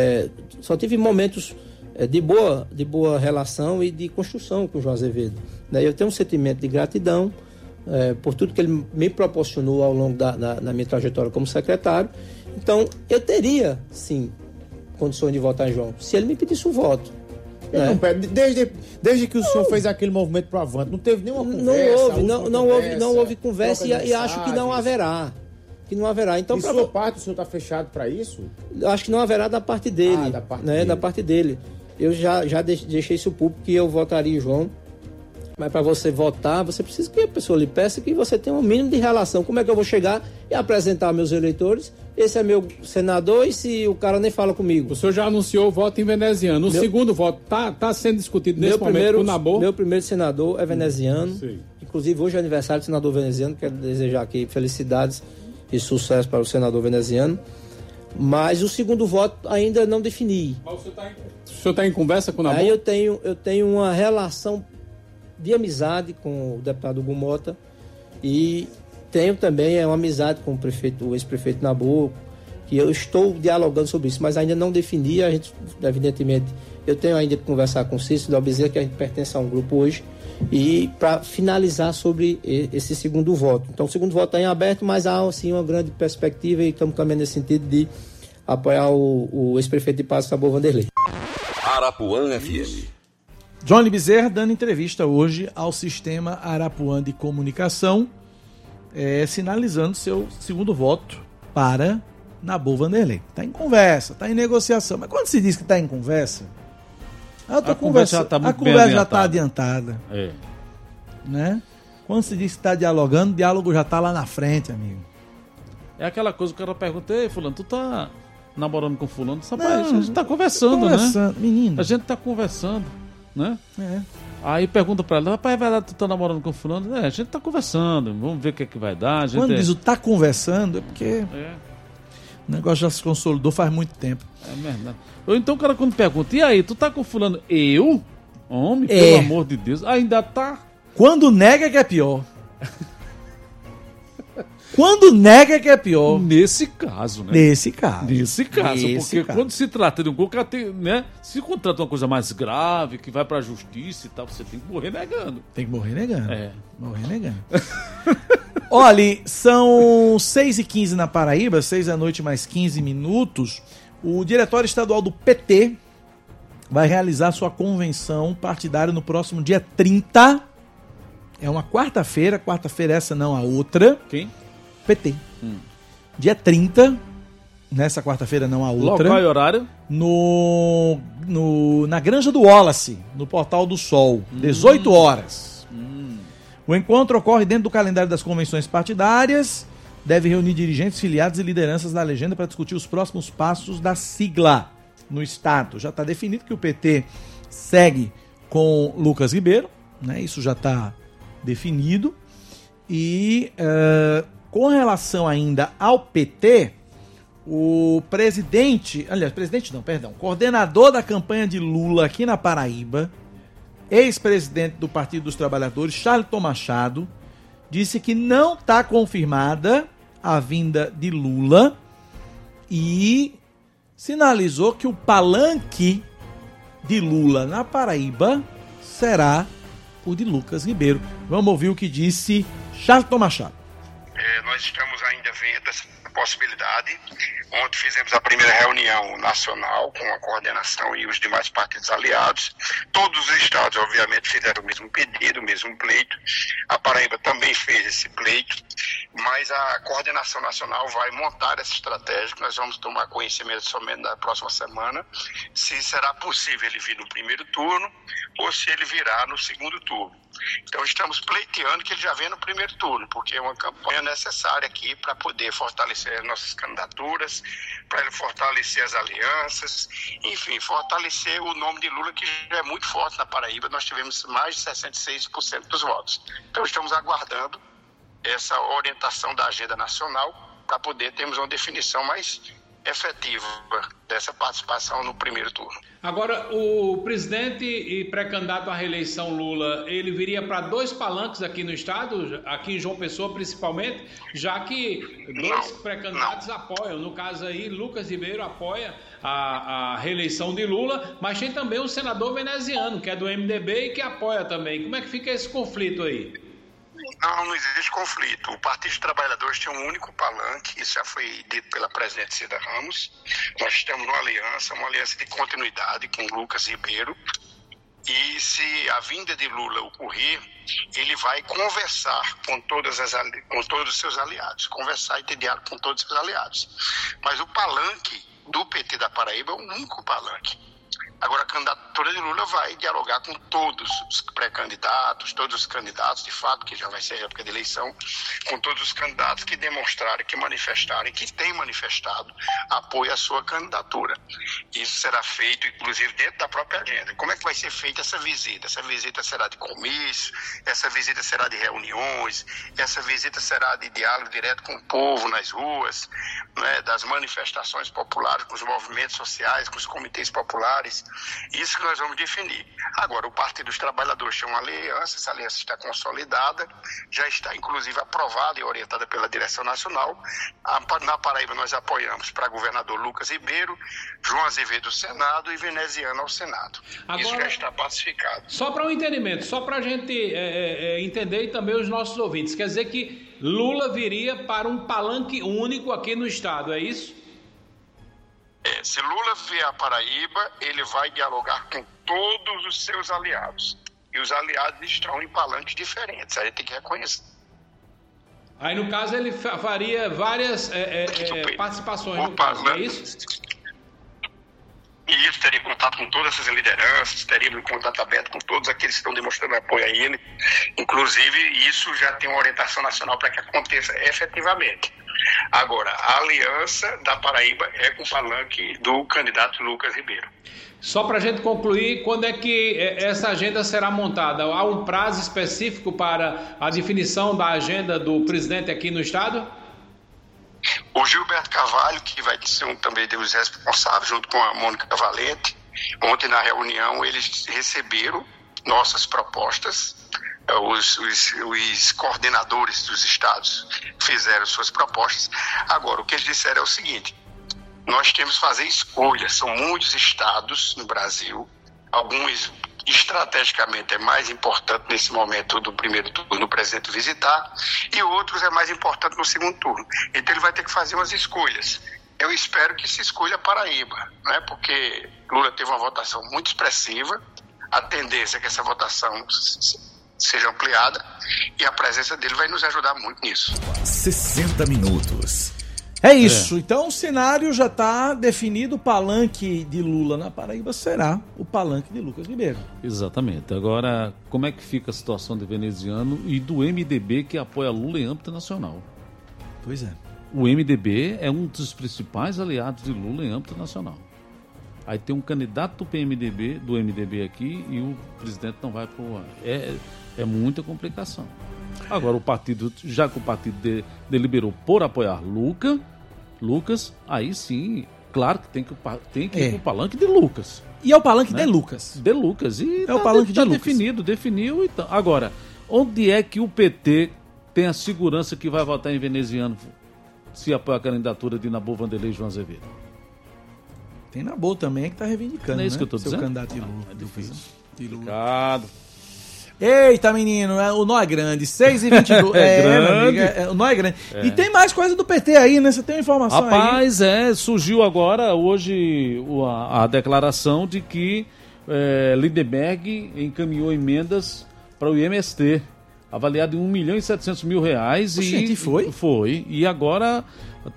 Speaker 14: só tive momentos de boa relação e de construção com o João Azevedo. né? Eu tenho um sentimento de gratidão por tudo que ele me proporcionou ao longo da minha trajetória como secretário. Então, eu teria, sim, condições de votar em João, se ele me pedisse um voto.
Speaker 15: Não, desde que o senhor fez aquele movimento pro Avante, não teve nenhuma conversa?
Speaker 14: Não houve conversa e acho que não haverá. Então,
Speaker 15: de sua parte, o senhor está fechado para isso?
Speaker 14: Acho que não haverá da parte dele. Da parte dele. Eu já deixei isso público que eu votaria em João. Mas para você votar, você precisa que a pessoa lhe peça que você tenha um mínimo de relação. Como é que eu vou chegar e apresentar aos meus eleitores? Esse é meu senador e se o cara nem fala comigo?
Speaker 16: O senhor já anunciou o voto em veneziano. O segundo voto está sendo discutido nesse momento com o Nabor?
Speaker 14: Meu primeiro senador é veneziano. Inclusive, hoje é aniversário do senador veneziano. Quero desejar aqui felicidades e sucesso para o senador veneziano. Mas o segundo voto ainda não defini.
Speaker 16: Mas o senhor está em conversa com o Nabor?
Speaker 14: Aí eu tenho uma relação de amizade com o deputado Hugo Mota e tenho também uma amizade com o ex-prefeito Nabor, que eu estou dialogando sobre isso, mas ainda não defini. A gente, evidentemente, eu tenho ainda que conversar com o Cícero da Bezerra, que a gente pertence a um grupo hoje, e para finalizar sobre esse segundo voto. Então, o segundo voto está em aberto, mas há assim, uma grande perspectiva e estamos caminhando nesse sentido de apoiar o ex-prefeito de Passo Sabor, Vanderlei.
Speaker 4: Arapuã FM.
Speaker 1: Johnny Bezerra dando entrevista hoje ao Sistema Arapuã de Comunicação, sinalizando seu segundo voto para Nabor Vanderlei. Está em conversa, está em negociação. Mas quando se diz que está em conversa, a conversa já está adiantada. Né? Quando se diz que está dialogando, o diálogo já está lá na frente, amigo.
Speaker 2: É aquela coisa que o cara pergunta: ei, fulano, tu tá namorando com fulano? Rapaz, a gente tá conversando, né?
Speaker 1: Menino.
Speaker 2: A gente tá conversando, né? Aí pergunta pra ela: rapaz, é verdade, tu tá namorando com fulano? A gente tá conversando, vamos ver o que é que vai dar.
Speaker 1: Quando diz o tá conversando, é porque o negócio já se consolidou faz muito tempo.
Speaker 2: É verdade. Ou então o cara quando pergunta: e aí, tu tá com fulano? Eu? Homem, pelo amor de Deus, ainda tá?
Speaker 1: Quando nega que é pior. Quando nega que é pior.
Speaker 2: Nesse caso, né?
Speaker 1: Nesse caso,
Speaker 2: porque quando se trata de um gol, né? Se contrata uma coisa mais grave, que vai pra justiça e tal, você tem que morrer negando.
Speaker 1: Tem que morrer negando. Morrer negando. Olha, são 6h15 na Paraíba, 6 da noite mais 15 minutos. O Diretório Estadual do PT vai realizar sua convenção partidária no próximo dia 30. É uma quarta-feira essa não, a outra.
Speaker 2: Quem?
Speaker 1: PT. Dia 30, nessa quarta-feira não a outra.
Speaker 2: Local e horário?
Speaker 1: Na Granja do Wallace, no Portal do Sol, 18 horas. O encontro ocorre dentro do calendário das convenções partidárias, deve reunir dirigentes, filiados e lideranças da legenda para discutir os próximos passos da sigla no Estado. Já está definido que o PT segue com Lucas Ribeiro, né? Isso já está definido. E com relação ainda ao PT, o coordenador da campanha de Lula aqui na Paraíba, ex-presidente do Partido dos Trabalhadores, Charlton Machado, disse que não está confirmada a vinda de Lula e sinalizou que o palanque de Lula na Paraíba será o de Lucas Ribeiro. Vamos ouvir o que disse Charlton Machado.
Speaker 17: Nós estamos ainda vendo essa possibilidade. Ontem fizemos a primeira reunião nacional com a coordenação e os demais partidos aliados. Todos os estados, obviamente, fizeram o mesmo pedido, o mesmo pleito. A Paraíba também fez esse pleito, mas a coordenação nacional vai montar essa estratégia, que nós vamos tomar conhecimento somente na próxima semana, se será possível ele vir no primeiro turno ou se ele virá no segundo turno. Então estamos pleiteando que ele já venha no primeiro turno, porque é uma campanha necessária aqui para poder fortalecer as nossas candidaturas, para ele fortalecer as alianças, enfim, fortalecer o nome de Lula, que já é muito forte na Paraíba. Nós tivemos mais de 66% dos votos. Então estamos aguardando essa orientação da agenda nacional para poder termos uma definição mais efetiva dessa participação no primeiro turno.
Speaker 16: Agora, o presidente e pré-candidato à reeleição Lula, ele viria para 2 palanques aqui no estado, aqui em João Pessoa principalmente, já que 2 pré-candidatos apoiam. No caso aí, Lucas Ribeiro apoia a reeleição de Lula, mas tem também o senador veneziano, que é do MDB e que apoia também. Como é que fica esse conflito aí?
Speaker 17: Não existe conflito. O Partido dos Trabalhadores tem um único palanque, isso já foi dito pela presidente Cida Ramos. Nós estamos numa aliança de continuidade com Lucas Ribeiro. E se a vinda de Lula ocorrer, ele vai conversar com todos os seus aliados, conversar e ter diálogo com todos os seus aliados. Mas o palanque do PT da Paraíba é o único palanque. Agora, a candidatura de Lula vai dialogar com todos os pré-candidatos, todos os candidatos, de fato, que já vai ser época de eleição, com todos os candidatos que demonstrarem, que manifestarem, que têm manifestado apoio à sua candidatura. Isso será feito, inclusive, dentro da própria agenda. Como é que vai ser feita essa visita? Essa visita será de comício, essa visita será de reuniões, essa visita será de diálogo direto com o povo nas ruas, né, das manifestações populares, com os movimentos sociais, com os comitês populares. Isso que nós vamos definir. Agora, o Partido dos Trabalhadores tem uma aliança, essa aliança está consolidada, já está inclusive aprovada e orientada pela direção nacional. Na Paraíba nós apoiamos para governador Lucas Ribeiro, João Azevedo ao Senado e Veneziano ao Senado.
Speaker 16: Agora,
Speaker 17: isso já está pacificado.
Speaker 16: Só para um entendimento, só para a gente entender e também os nossos ouvintes, quer dizer que Lula viria para um palanque único aqui no estado, é isso?
Speaker 17: Se Lula vier à Paraíba, ele vai dialogar com todos os seus aliados. E os aliados estão em palanques diferentes, a gente tem que reconhecer.
Speaker 16: Aí, no caso, ele faria várias participações, no caso, é isso?
Speaker 17: E isso, teria contato com todas essas lideranças, teria um contato aberto com todos aqueles que estão demonstrando apoio a ele. Inclusive, isso já tem uma orientação nacional para que aconteça efetivamente. Agora, a aliança da Paraíba é com o palanque do candidato Lucas Ribeiro.
Speaker 16: Só para a gente concluir, quando é que essa agenda será montada? Há um prazo específico para a definição da agenda do presidente aqui no estado?
Speaker 17: O Gilberto Carvalho, que vai ser um também dos responsáveis, junto com a Mônica Valente, ontem na reunião eles receberam nossas propostas. Os coordenadores dos estados fizeram suas propostas. Agora, o que eles disseram é o seguinte: nós temos que fazer escolhas. São muitos estados no Brasil, alguns estrategicamente é mais importante nesse momento do primeiro turno o presidente visitar, e outros é mais importante no segundo turno. Então ele vai ter que fazer umas escolhas. Eu espero que se escolha Paraíba, né? Porque Lula teve uma votação muito expressiva, a tendência é que essa votação seja ampliada, e a presença dele vai nos ajudar muito nisso.
Speaker 4: 60 minutos.
Speaker 1: É isso, então o cenário já está definido. O palanque de Lula na Paraíba será o palanque de Lucas Ribeiro.
Speaker 2: Exatamente. Agora, como é que fica a situação de Veneziano e do MDB, que apoia Lula em âmbito nacional?
Speaker 1: Pois é.
Speaker 2: O MDB é um dos principais aliados de Lula em âmbito nacional. Aí tem um candidato do MDB aqui, e o presidente não vai pro ar. É muita complicação. Agora, o partido, já que o partido deliberou por apoiar Lucas, aí sim, claro que tem que ir pro palanque de Lucas.
Speaker 1: E é o palanque, né? De Lucas.
Speaker 2: De Lucas. E
Speaker 1: é o palanque de Lucas.
Speaker 2: Definiu. Então. Agora, onde é que o PT tem a segurança que vai votar em Veneziano se apoia a candidatura de Nabu Vanderlei e João Azevedo?
Speaker 1: Tem Nabu também que tá reivindicando,
Speaker 2: não é isso,
Speaker 1: né?
Speaker 2: que eu tô dizendo?
Speaker 1: Seu candidato de Lula.
Speaker 2: É difícil.
Speaker 1: Obrigado. Eita, menino, o nó é grande. 6h22.
Speaker 2: Grande.
Speaker 1: O nó é grande. E tem mais coisa do PT aí, né? Você tem uma informação
Speaker 2: Rapaz, aí? Surgiu agora, hoje, a declaração de que Lindenberg encaminhou emendas para o IMST, avaliado em R$1.700.000.
Speaker 1: E foi?
Speaker 2: Foi. E agora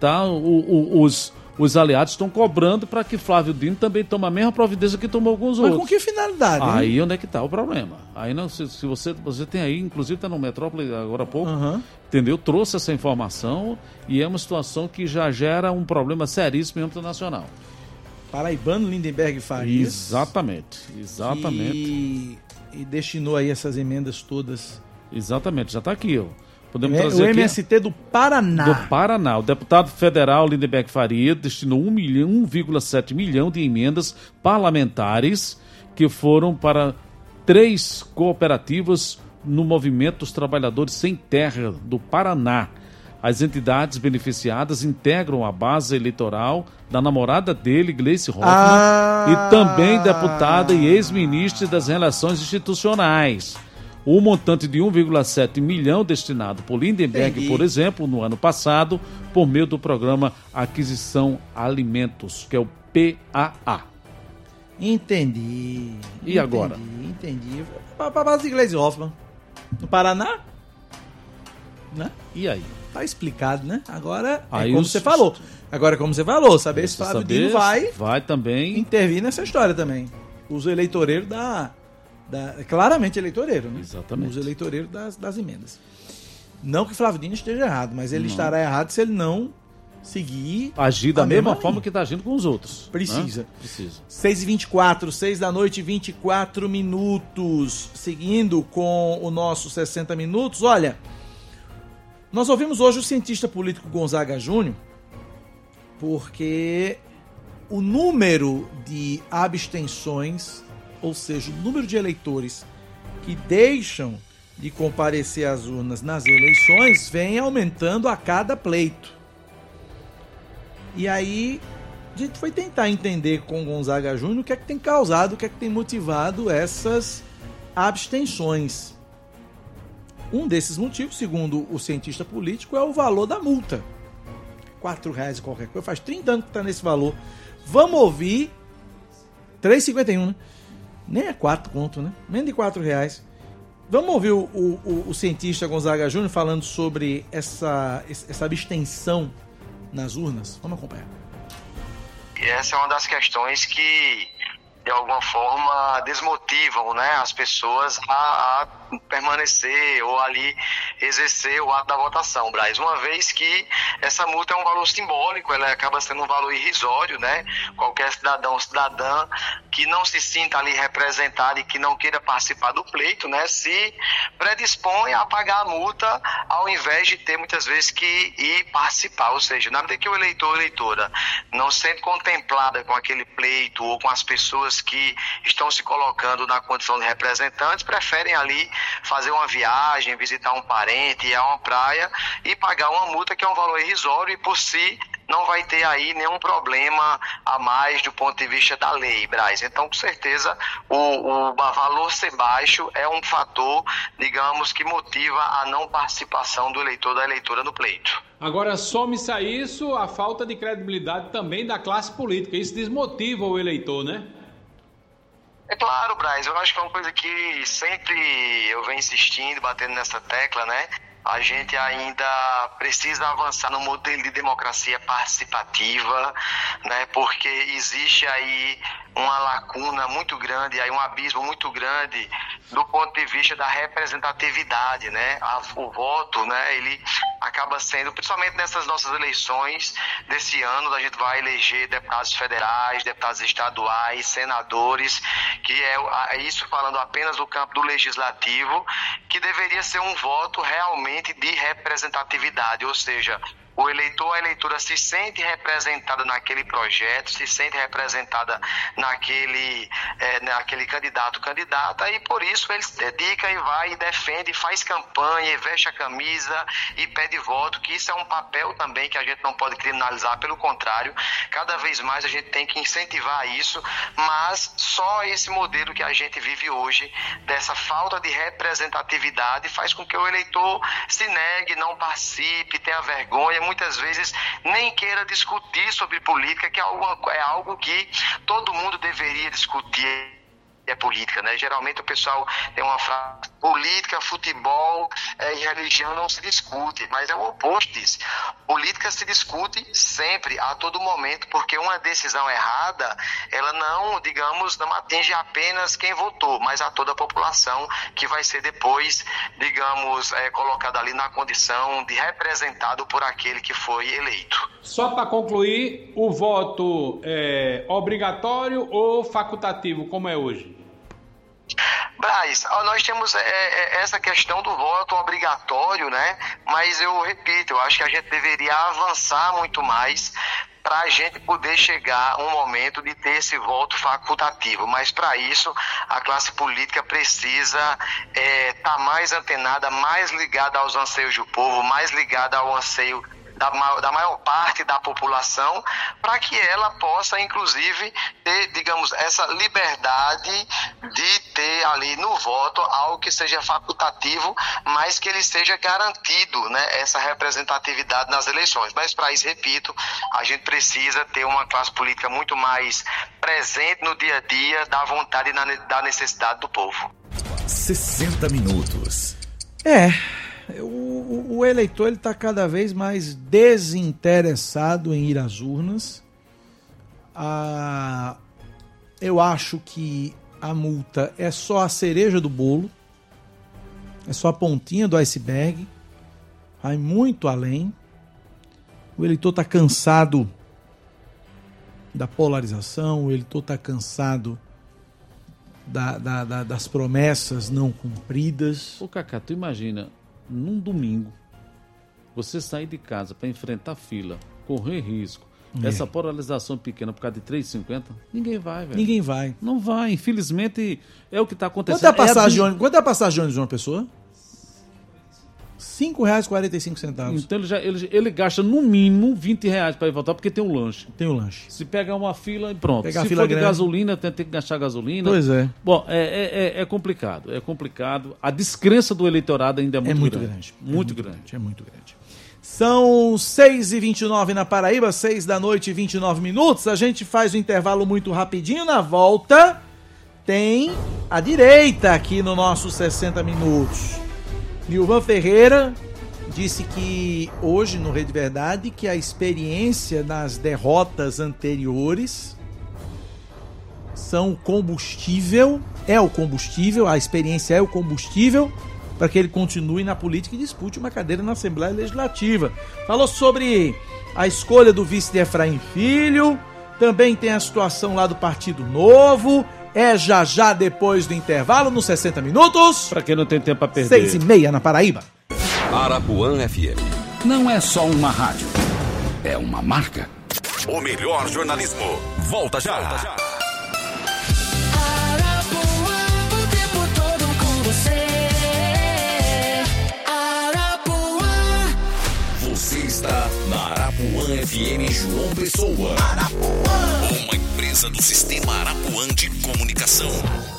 Speaker 2: os aliados estão cobrando para que Flávio Dino também tome a mesma providência que tomou alguns outros.
Speaker 1: Mas com que finalidade?
Speaker 2: Aí onde é que está o problema? Aí não, se você tem aí, inclusive está no Metrópole agora há pouco, entendeu? Trouxe essa informação e é uma situação que já gera um problema seríssimo em âmbito nacional.
Speaker 1: Paraibano Lindenberg Farias.
Speaker 2: Exatamente.
Speaker 1: E destinou aí essas emendas todas.
Speaker 2: Exatamente, já está aqui, ó. Podemos trazer
Speaker 1: o
Speaker 2: aqui
Speaker 1: MST do Paraná.
Speaker 2: Do Paraná. O deputado federal Lindenberg Faria destinou 1,7 milhão de emendas parlamentares que foram para 3 cooperativas no Movimento dos Trabalhadores Sem Terra do Paraná. As entidades beneficiadas integram a base eleitoral da namorada dele, Gleice Hoffmann, e também deputada e ex-ministra das Relações Institucionais. O montante de 1,7 milhão destinado por Lindenberg, por exemplo, no ano passado, por meio do programa Aquisição Alimentos, que é o PAA.
Speaker 1: Entendi.
Speaker 2: E agora?
Speaker 1: Entendi. Para a base de Gleice Hoffmann. No Paraná? Né?
Speaker 2: E aí?
Speaker 1: Tá explicado, né? Agora
Speaker 2: aí
Speaker 1: como você falou. Agora, como você falou, saber se Flávio Dino vai
Speaker 2: também
Speaker 1: intervir nessa história também. Uso eleitoreiro claramente eleitoreiro, né?
Speaker 2: Exatamente.
Speaker 1: Uso eleitoreiro das emendas. Não que Flávio Dino esteja errado, mas ele estará errado se ele não seguir...
Speaker 2: Agir da mesma forma que está agindo com os outros.
Speaker 1: Precisa.
Speaker 2: Né? Precisa.
Speaker 1: 6h24, 6 da noite, 24 minutos. Seguindo com o nosso 60 minutos, olha... Nós ouvimos hoje o cientista político Gonzaga Júnior, porque o número de abstenções, ou seja, o número de eleitores que deixam de comparecer às urnas nas eleições, vem aumentando a cada pleito. E aí, a gente foi tentar entender com Gonzaga Júnior o que é que tem causado, o que é que tem motivado essas abstenções. Um desses motivos, segundo o cientista político, é o valor da multa. R$4 e qualquer coisa. Faz 30 anos que está nesse valor. Vamos ouvir... R$3,51, né? Nem é 4 conto, né? Menos de R$4. Vamos ouvir o cientista Gonzaga Júnior falando sobre essa abstenção nas urnas. Vamos acompanhar.
Speaker 18: E essa é uma das questões que, de alguma forma, desmotivam, né, as pessoas a permanecer ou ali exercer o ato da votação, Braz. Uma vez que essa multa é um valor simbólico, ela acaba sendo um valor irrisório, né? Qualquer cidadão ou cidadã que não se sinta ali representado e que não queira participar do pleito, né, se predispõe a pagar a multa ao invés de ter muitas vezes que ir participar. Ou seja, na medida que o eleitor ou eleitora não se sente contemplada com aquele pleito ou com as pessoas que estão se colocando na condição de representantes, preferem ali fazer uma viagem, visitar um parente, ir a uma praia e pagar uma multa que é um valor irrisório e por si não vai ter aí nenhum problema a mais do ponto de vista da lei, Braz. Então, com certeza, o valor ser baixo é um fator, digamos, que motiva a não participação do eleitor ou da eleitora no pleito.
Speaker 16: Agora, some-se a isso a falta de credibilidade também da classe política. Isso desmotiva o eleitor, né?
Speaker 18: É claro, Braz, eu acho que é uma coisa que sempre eu venho insistindo, batendo nessa tecla, né? A gente ainda precisa avançar no modelo de democracia participativa, né? Porque existe aí uma lacuna muito grande, aí um abismo muito grande do ponto de vista da representatividade, né? O voto, né? Ele acaba sendo, principalmente nessas nossas eleições desse ano, a gente vai eleger deputados federais, deputados estaduais, senadores, que é isso falando apenas do campo do legislativo, que deveria ser um voto realmente de representatividade, ou seja, o eleitor, a eleitora se sente representada naquele projeto, se sente representada naquele candidato, candidata, e por isso ele se dedica e vai e defende, faz campanha, e veste a camisa e pede voto, que isso é um papel também que a gente não pode criminalizar, pelo contrário, cada vez mais a gente tem que incentivar isso, mas só esse modelo que a gente vive hoje, dessa falta de representatividade, faz com que o eleitor se negue, não participe, tenha vergonha, muitas vezes nem queira discutir sobre política, que é algo que todo mundo deveria discutir. É política, né? Geralmente o pessoal tem uma frase: política, futebol e religião não se discute, mas é o oposto disso. Política se discute sempre, a todo momento, porque uma decisão errada, ela não, digamos, não atinge apenas quem votou, mas a toda a população que vai ser depois, digamos, colocada ali na condição de representado por aquele que foi eleito.
Speaker 16: Só para concluir, o voto é obrigatório ou facultativo, como é hoje?
Speaker 18: Braz, nós temos essa questão do voto obrigatório, né? Mas eu repito, eu acho que a gente deveria avançar muito mais para a gente poder chegar a um momento de ter esse voto facultativo. Mas para isso, a classe política precisa estar mais antenada, mais ligada aos anseios do povo, mais ligada ao anseio da maior parte da população, para que ela possa, inclusive, ter, digamos, essa liberdade de ter ali no voto algo que seja facultativo, mas que ele seja garantido, né, essa representatividade nas eleições. Mas, para isso, repito, a gente precisa ter uma classe política muito mais presente no dia a dia, da vontade e da necessidade do povo.
Speaker 4: 60 minutos.
Speaker 1: O eleitor está cada vez mais desinteressado em ir às urnas. Eu acho que a multa é só a cereja do bolo, é só a pontinha do iceberg, vai muito além. O eleitor está cansado da polarização, o eleitor está cansado das promessas não cumpridas.
Speaker 2: Ô Cacá, tu imagina, num domingo, você sair de casa para enfrentar fila, correr risco, essa polarização pequena por causa de 3,50, ninguém vai, velho.
Speaker 1: Ninguém vai.
Speaker 2: Não vai, infelizmente é o que está acontecendo.
Speaker 1: Quanto é a passagem de ônibus de uma pessoa? R$ 5,45.
Speaker 2: Então ele gasta no mínimo R$20 para ir voltar, porque tem um lanche.
Speaker 1: Tem um lanche.
Speaker 2: Se pegar uma fila, pronto.
Speaker 1: Pegar
Speaker 2: Se
Speaker 1: fila
Speaker 2: for de
Speaker 1: grande,
Speaker 2: gasolina, tem que gastar gasolina.
Speaker 1: Pois é.
Speaker 2: Bom, é complicado. É complicado. A descrença do eleitorado ainda é muito grande. Muito grande.
Speaker 1: É muito grande. São 6h29 na Paraíba, 6h29. A gente faz o intervalo muito rapidinho. Na volta, tem a direita aqui no nosso 60 minutos. Nilvan Ferreira disse que hoje, no Rede Verdade, que a experiência nas derrotas anteriores são combustível, a experiência é o combustível para que ele continue na política e dispute uma cadeira na Assembleia Legislativa. Falou sobre a escolha do vice de Efraim Filho, também tem a situação lá do Partido Novo. Já depois do intervalo, nos 60 minutos.
Speaker 2: Para quem não tem tempo para perder.
Speaker 1: 6h30 na Paraíba.
Speaker 4: Arapuã FM.
Speaker 9: Não é só uma rádio, é uma marca.
Speaker 4: O melhor jornalismo. Volta já.
Speaker 8: Arapuã, o tempo todo com você. Arapuã.
Speaker 4: Você está na Arapuã FM João Pessoa. Arapuã. Uma empresa do Sistema Arapuã de Comunicação.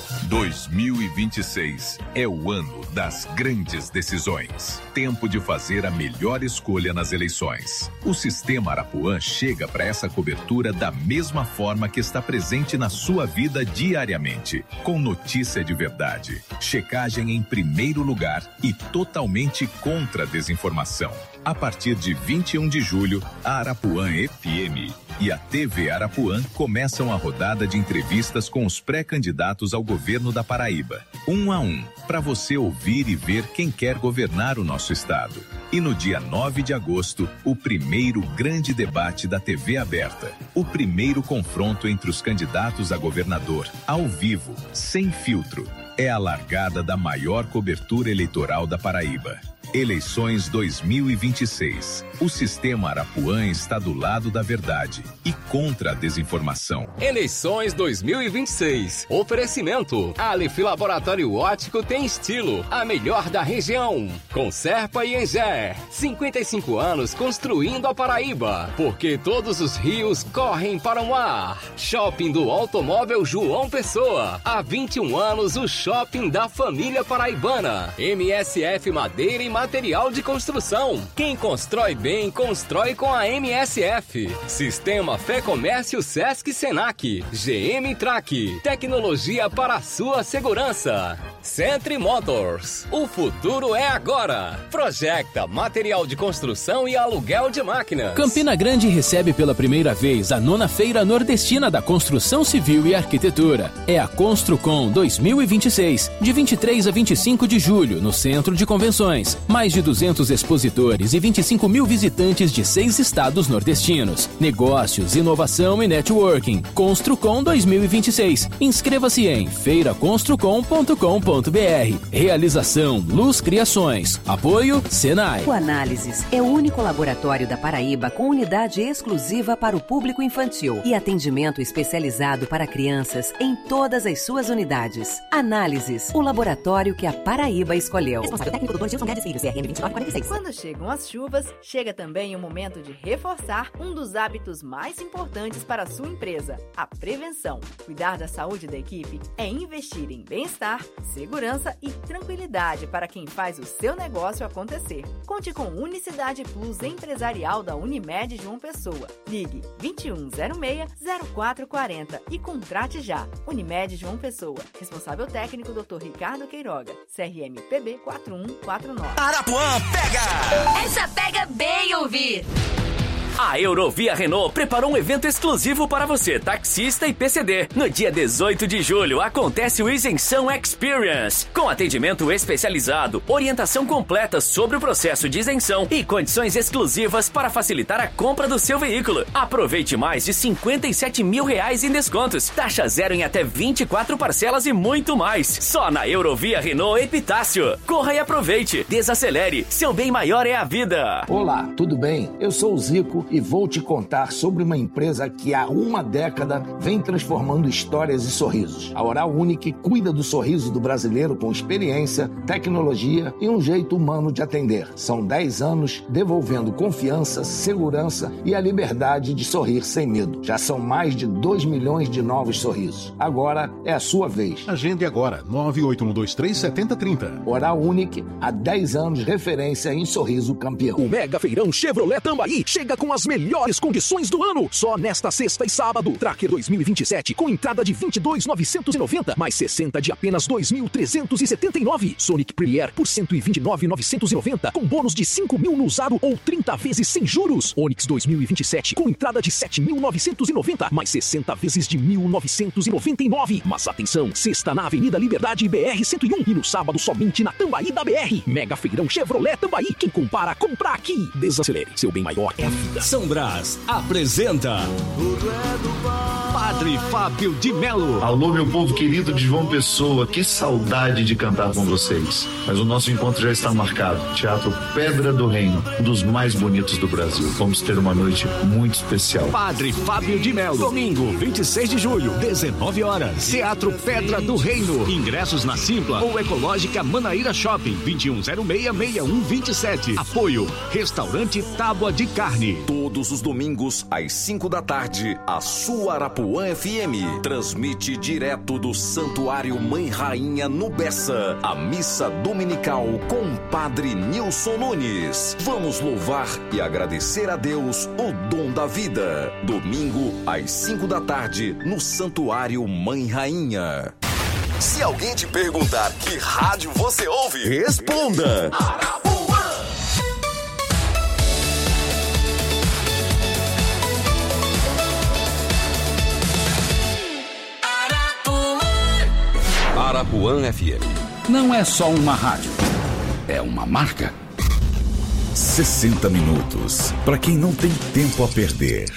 Speaker 4: 2026 é o ano das grandes decisões. Tempo de fazer a melhor escolha nas eleições. O Sistema Arapuã chega para essa cobertura da mesma forma que está presente na sua vida diariamente, com notícia de verdade, checagem em primeiro lugar e totalmente contra a desinformação. A partir de 21 de julho, a Arapuã FM e a TV Arapuã começam a rodada de entrevistas com os pré-candidatos ao governo da Paraíba, 1 a 1, para você ouvir e ver quem quer governar o nosso estado. E no dia 9 de agosto, o primeiro grande debate da TV aberta, o primeiro confronto entre os candidatos a governador, ao vivo, sem filtro. É a largada da maior cobertura eleitoral da Paraíba. Eleições 2026. O Sistema Arapuã está do lado da verdade e contra a desinformação.
Speaker 19: Eleições 2026. Oferecimento. Aleph Laboratório Óptico tem estilo. A melhor da região. Com Serpa e Engé. 55 anos construindo a Paraíba. Porque todos os rios correm para o mar. Shopping do Automóvel João Pessoa. Há 21 anos o shopping da família paraibana. MSF Madeira e Material de Construção. Quem constrói bem, constrói com a MSF. Sistema Fé Comércio Sesc Senac. GM Track. Tecnologia para a sua segurança. Centre Motors. O futuro é agora. Projecta material de construção e aluguel de máquinas.
Speaker 9: Campina Grande recebe pela primeira vez a 9ª Feira Nordestina da Construção Civil e Arquitetura. É a Construcom 2026, de 23 a 25 de julho, no Centro de Convenções. Mais de 200 expositores e 25 mil visitantes de 6 estados nordestinos. Negócios, inovação e networking. Construcom 2026. Inscreva-se em feiraconstrucom.com.br. Realização Luz Criações. Apoio Senai.
Speaker 11: O Análises é o único laboratório da Paraíba com unidade exclusiva para o público infantil e atendimento especializado para crianças em todas as suas unidades. Análises, o laboratório que a Paraíba escolheu.
Speaker 20: Responsável técnico Dr. Gilson Guedes Filho, CRM 2946. Quando chegam as chuvas, chega também o momento de reforçar um dos hábitos mais importantes para a sua empresa, a prevenção. Cuidar da saúde da equipe é investir em bem-estar, segurança e tranquilidade para quem faz o seu negócio acontecer. Conte com Unicidade Plus Empresarial da Unimed João Pessoa. Ligue 2106-0440 e contrate já. Unimed João Pessoa. Responsável técnico Dr. Ricardo Queiroga. CRM PB 4149.
Speaker 4: Arapuã pega!
Speaker 8: Essa pega bem ouvir.
Speaker 21: A Eurovia Renault preparou um evento exclusivo para você, taxista e PCD. No dia 18 de julho, acontece o Isenção Experience, com atendimento especializado, orientação completa sobre o processo de isenção e condições exclusivas para facilitar a compra do seu veículo. Aproveite mais de R$57 mil em descontos, taxa zero em até 24 parcelas e muito mais. Só na Eurovia Renault Epitácio. Corra e aproveite, desacelere, seu bem maior é a vida.
Speaker 22: Olá, tudo bem? Eu sou o Zico e vou te contar sobre uma empresa que há uma década vem transformando histórias e sorrisos. A Oral Unique cuida do sorriso do brasileiro com experiência, tecnologia e um jeito humano de atender. São 10 anos devolvendo confiança, segurança e a liberdade de sorrir sem medo. Já são mais de 2 milhões de novos sorrisos. Agora é a sua vez.
Speaker 23: Agende agora, 981237030.
Speaker 22: Oral Unique, há 10 anos referência em sorriso campeão.
Speaker 9: O Mega Feirão Chevrolet Tambaí chega com as melhores condições do ano. Só nesta sexta e sábado. Tracker 2027 com entrada de 22.990, mais 60 de apenas 2.379. Sonic Premier por 129.990 com bônus de 5 mil no usado ou 30 vezes sem juros. Onix 2027 com entrada de 7.990, mais 60 vezes de 1.999. Mas atenção, sexta na Avenida Liberdade BR-101 e no sábado somente na Tambaí da BR. Mega Feirão Chevrolet Tambaí. Quem compara, compra aqui. Desacelere, seu bem maior é a vida.
Speaker 24: São Brás apresenta Padre Fábio de Melo.
Speaker 25: Alô, meu povo querido de João Pessoa, que saudade de cantar com vocês. Mas o nosso encontro já está marcado. Teatro Pedra do Reino, um dos mais bonitos do Brasil. Vamos ter uma noite muito especial.
Speaker 24: Padre Fábio de Melo, domingo, 26 de julho, 19 horas. Teatro Pedra do Reino. Ingressos na Simpla ou Ecológica Manaíra Shopping, 2106-6127. Apoio, Restaurante Tábua de Carne.
Speaker 4: Todos os domingos, às 5 da tarde, a sua Arapuã FM transmite direto do Santuário Mãe Rainha no Bessa, a missa dominical com o Padre Nilson Nunes. Vamos louvar e agradecer a Deus o dom da vida. Domingo, às 5 da tarde, no Santuário Mãe Rainha. Se alguém te perguntar que rádio você ouve, responda!
Speaker 24: Arapuã FM. Não é só uma rádio, é uma marca.
Speaker 6: 60 minutos, para quem não tem tempo a perder.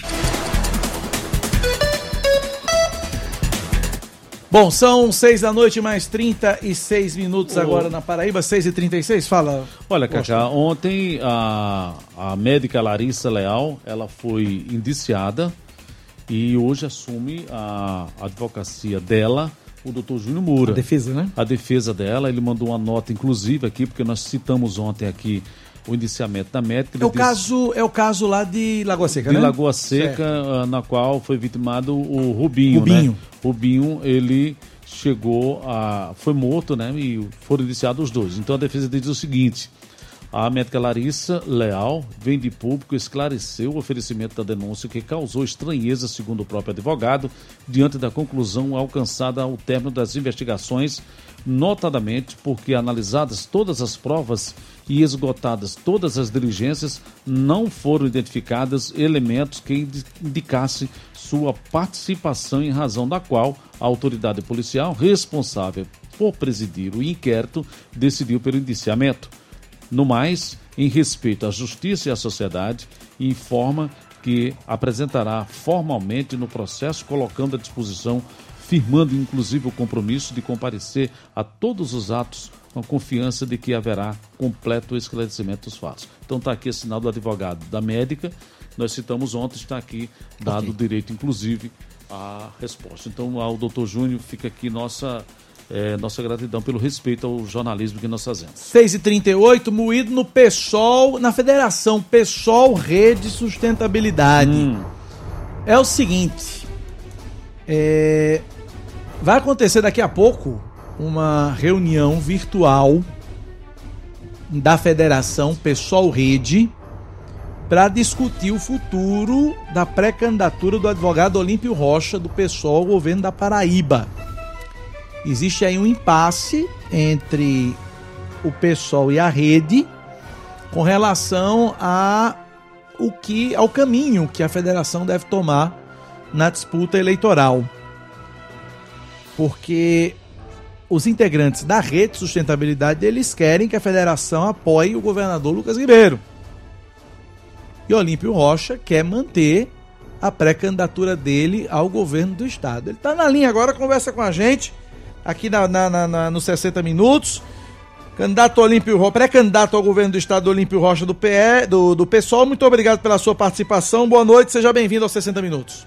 Speaker 1: Bom, são 6 da noite, mais 36 minutos agora na Paraíba, 6h36, fala.
Speaker 2: Olha, Cacá, ontem a médica Larissa Leal, ela foi indiciada e hoje assume a advocacia dela, o doutor Júnior Moura.
Speaker 1: A defesa, né?
Speaker 2: A defesa dela, ele mandou uma nota, inclusive, aqui, porque nós citamos ontem aqui o indiciamento da médica.
Speaker 1: É o caso lá de Lagoa Seca,
Speaker 2: né?
Speaker 1: De
Speaker 2: Lagoa Seca, na qual foi vitimado o Rubinho, né? Rubinho, ele foi morto, né? E foram indiciados os dois. Então a defesa diz o seguinte: a médica Larissa Leal vem de público esclarecer o oferecimento da denúncia que causou estranheza, segundo o próprio advogado, diante da conclusão alcançada ao término das investigações, notadamente porque, analisadas todas as provas e esgotadas todas as diligências, não foram identificados elementos que indicassem sua participação, em razão da qual a autoridade policial responsável por presidir o inquérito decidiu pelo indiciamento. No mais, em respeito à justiça e à sociedade, informa que apresentará formalmente no processo, colocando à disposição, firmando inclusive o compromisso de comparecer a todos os atos com a confiança de que haverá completo esclarecimento dos fatos. Então está aqui assinado do advogado da médica, nós citamos ontem, está aqui dado o direito, inclusive, à resposta. Então, ao doutor Júnior, fica aqui nossa gratidão pelo respeito ao jornalismo que nós fazemos.
Speaker 1: 6h38, moído no PSOL, na Federação PSOL Rede Sustentabilidade. É o seguinte, vai acontecer daqui a pouco uma reunião virtual da Federação PSOL Rede para discutir o futuro da pré-candidatura do advogado Olímpio Rocha, do PSOL ao governo da Paraíba. Existe aí um impasse entre o PSOL e a Rede com relação ao caminho que a federação deve tomar na disputa eleitoral. Porque os integrantes da Rede Sustentabilidade, eles querem que a federação apoie o governador Lucas Ribeiro. E Olímpio Rocha quer manter a pré-candidatura dele ao governo do estado. Ele está na linha agora, conversa com a gente aqui nos 60 minutos. Candidato Olímpio Rocha, pré-candidato ao governo do estado, Olímpio Rocha do PSOL. Muito obrigado pela sua participação. Boa noite, seja bem-vindo aos 60 minutos.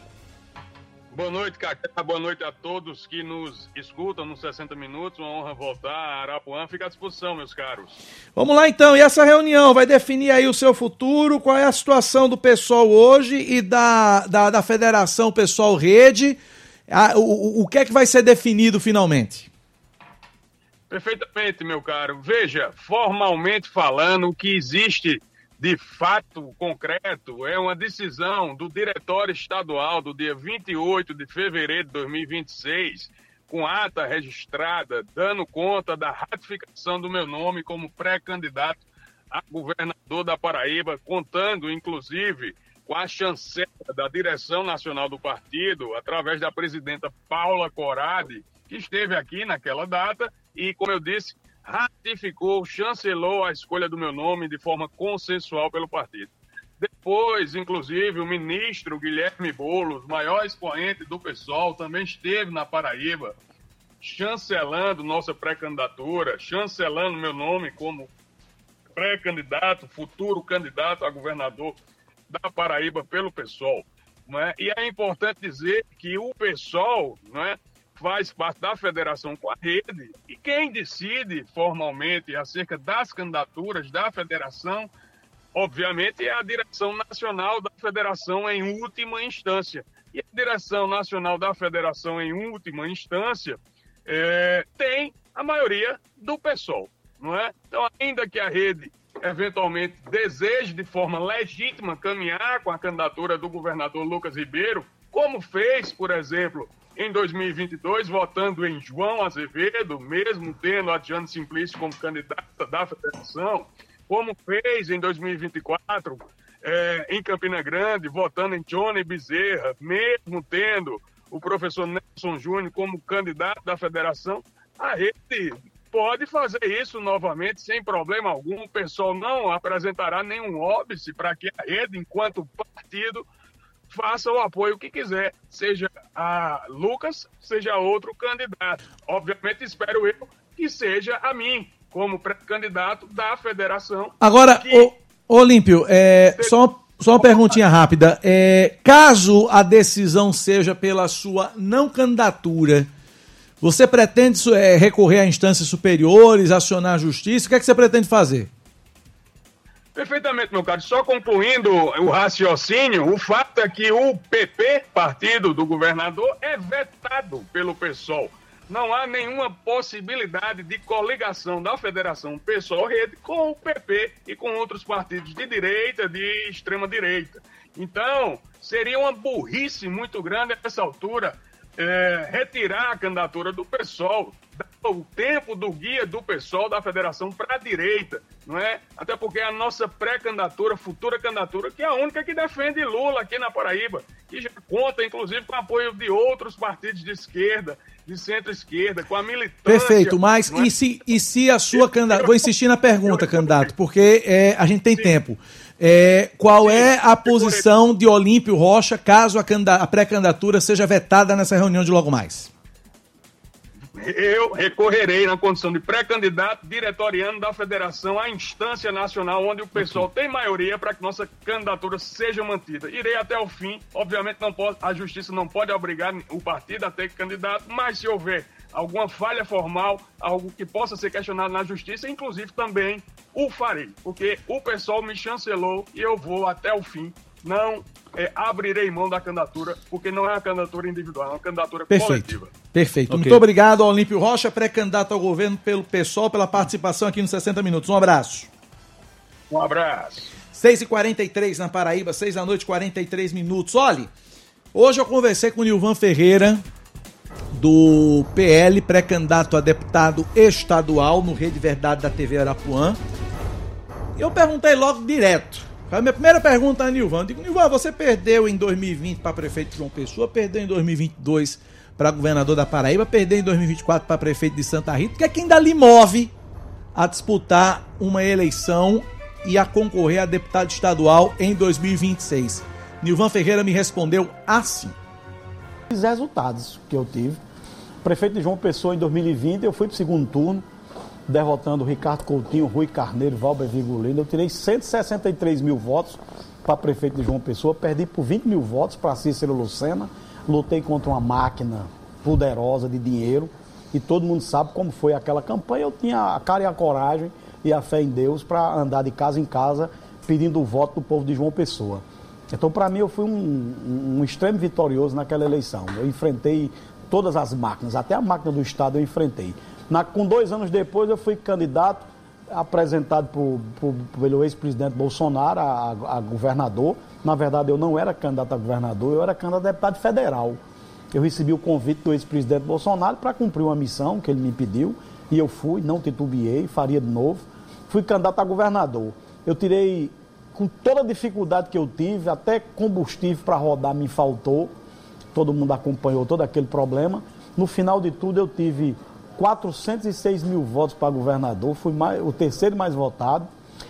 Speaker 3: Boa noite, Cacá. Boa noite a todos que nos escutam nos 60 minutos. Uma honra voltar a Arapuã. Fica à disposição, meus caros. Vamos lá, então. E essa reunião vai definir aí o seu futuro? Qual é a situação do PSOL hoje e da Federação PSOL Rede? O que é que vai ser definido finalmente? Perfeitamente, meu caro. Veja, formalmente falando, o que existe de fato concreto é uma decisão do Diretório Estadual do dia 28 de fevereiro de 2026, com ata registrada, dando conta da ratificação do meu nome como pré-candidato a governador da Paraíba, contando, inclusive, com a chancela da direção nacional do partido, através da presidenta Paula Corradi, que esteve aqui naquela data e, como eu disse, ratificou, chancelou a escolha do meu nome de forma consensual pelo partido. Depois, inclusive, o ministro Guilherme Boulos, maior expoente do PSOL, também esteve na Paraíba, chancelando nossa pré-candidatura, chancelando meu nome como pré-candidato, futuro candidato a governador da Paraíba pelo PSOL. Não é? E é importante dizer que o PSOL, não é, faz parte da federação com a Rede, e quem decide formalmente acerca das candidaturas da federação, obviamente, é a direção nacional da federação em última instância. E a direção nacional da federação em última instância tem a maioria do PSOL, não é? Então, ainda que a Rede eventualmente deseje de forma legítima caminhar com a candidatura do governador Lucas Ribeiro, como fez, por exemplo, em 2022, votando em João Azevedo, mesmo tendo a Diane Simplício como candidata da federação, como fez em 2024 em Campina Grande, votando em Johnny Bezerra, mesmo tendo o professor Nelson Júnior como candidato da federação, a Rede pode fazer isso novamente sem problema algum. O pessoal não apresentará nenhum óbice para que a Rede, enquanto partido, faça o apoio que quiser, seja a Lucas, seja outro candidato. Obviamente, espero eu que seja a mim, como pré-candidato da federação. Agora, Olímpio, só uma perguntinha rápida. Caso a decisão seja pela sua não candidatura, você pretende recorrer a instâncias superiores, acionar a justiça? O que é que você pretende fazer? Perfeitamente, meu caro. Só concluindo o raciocínio, o fato é que o PP, partido do governador, é vetado pelo PSOL. Não há nenhuma possibilidade de coligação da Federação PSOL-Rede com o PP e com outros partidos de direita, de extrema-direita. Então, seria uma burrice muito grande a essa altura retirar a candidatura do PSOL, dar o tempo do guia do PSOL da federação para a direita, não é? Até porque a nossa pré-candidatura, futura candidatura, que é a única que defende Lula aqui na Paraíba, que já conta, inclusive, com o apoio de outros partidos de esquerda de centro-esquerda, com a militância...
Speaker 1: Perfeito, mas e se a sua candidatura... Vou insistir na pergunta, candidato, porque a gente tem tempo. Qual é a posição de Olímpio Rocha caso a pré-candidatura seja vetada nessa reunião de logo mais?
Speaker 3: Eu recorrerei na condição de pré-candidato diretoriano da federação à instância nacional, onde o pessoal tem maioria para que nossa candidatura seja mantida. Irei até o fim. Obviamente a justiça não pode obrigar o partido a ter candidato, mas se houver alguma falha formal, algo que possa ser questionado na justiça, inclusive também o farei, porque o pessoal me chancelou e eu vou até o fim. Não abrirei mão da candidatura, porque não é uma candidatura individual, é uma candidatura coletiva.
Speaker 1: Perfeito.
Speaker 3: Okay.
Speaker 1: Muito obrigado, Olímpio Rocha, pré-candidato ao governo pelo PSOL, pela participação aqui nos 60 Minutos. Um abraço.
Speaker 3: Um abraço.
Speaker 1: 6h43 na Paraíba, 6h43. Olha, hoje eu conversei com o Nilvan Ferreira, do PL, pré-candidato a deputado estadual no Rede Verdade da TV Arapuã. E eu perguntei logo direto. A minha primeira pergunta a Nilvan. Eu digo, Nilvan, você perdeu em 2020 para prefeito de João Pessoa, perdeu em 2022 para governador da Paraíba, perdeu em 2024 para prefeito de Santa Rita. O que é que ainda lhe move a disputar uma eleição e a concorrer a deputado estadual em 2026? Nilvan Ferreira me respondeu assim.
Speaker 5: Os resultados que eu tive. Prefeito de João Pessoa em 2020, eu fui para o segundo turno, derrotando Ricardo Coutinho, Rui Carneiro, Valber Vigolino. Eu tirei 163 mil votos para prefeito de João Pessoa, perdi por 20 mil votos para Cícero Lucena, lutei contra uma máquina poderosa de dinheiro e todo mundo sabe como foi aquela campanha. Eu tinha a cara e a coragem e a fé em Deus para andar de casa em casa pedindo o voto do povo de João Pessoa. Então, para mim, eu fui um extremo vitorioso naquela eleição. Eu enfrentei todas as máquinas, até a máquina do Estado eu enfrentei. Com 2 anos depois, eu fui candidato, apresentado pelo ex-presidente Bolsonaro a governador. Na verdade, eu não era candidato a governador, eu era candidato a deputado federal. Eu recebi o convite do ex-presidente Bolsonaro para cumprir uma missão que ele me pediu, e eu fui, não titubeei, faria de novo. Fui candidato a governador. Eu tirei, com toda a dificuldade que eu tive, até combustível para rodar me faltou. Todo mundo acompanhou todo aquele problema. No final de tudo, eu tive 406 mil votos para governador, fui o terceiro mais votado.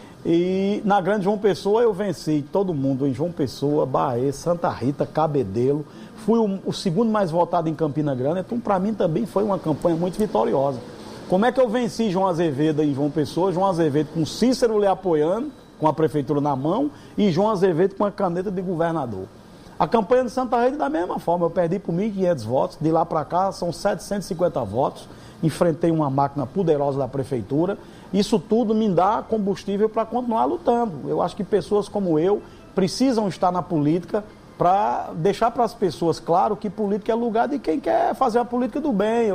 Speaker 5: E na Grande João Pessoa eu venci todo mundo em João Pessoa, Bahia, Santa Rita, Cabedelo. Fui o segundo mais votado em Campina Grande, então para mim também foi uma campanha muito vitoriosa. Como é que eu venci João Azevedo em João Pessoa? João Azevedo com Cícero lhe apoiando, com a prefeitura na mão, e João Azevedo com a caneta de governador. A campanha de Santa Rita da mesma forma, eu perdi por 1.500 votos, de lá para cá são 750 votos, enfrentei uma máquina poderosa da prefeitura. Isso tudo me dá combustível para continuar lutando. Eu acho que pessoas como eu precisam estar na política para deixar para as pessoas claro que política é lugar de quem quer fazer a política do bem.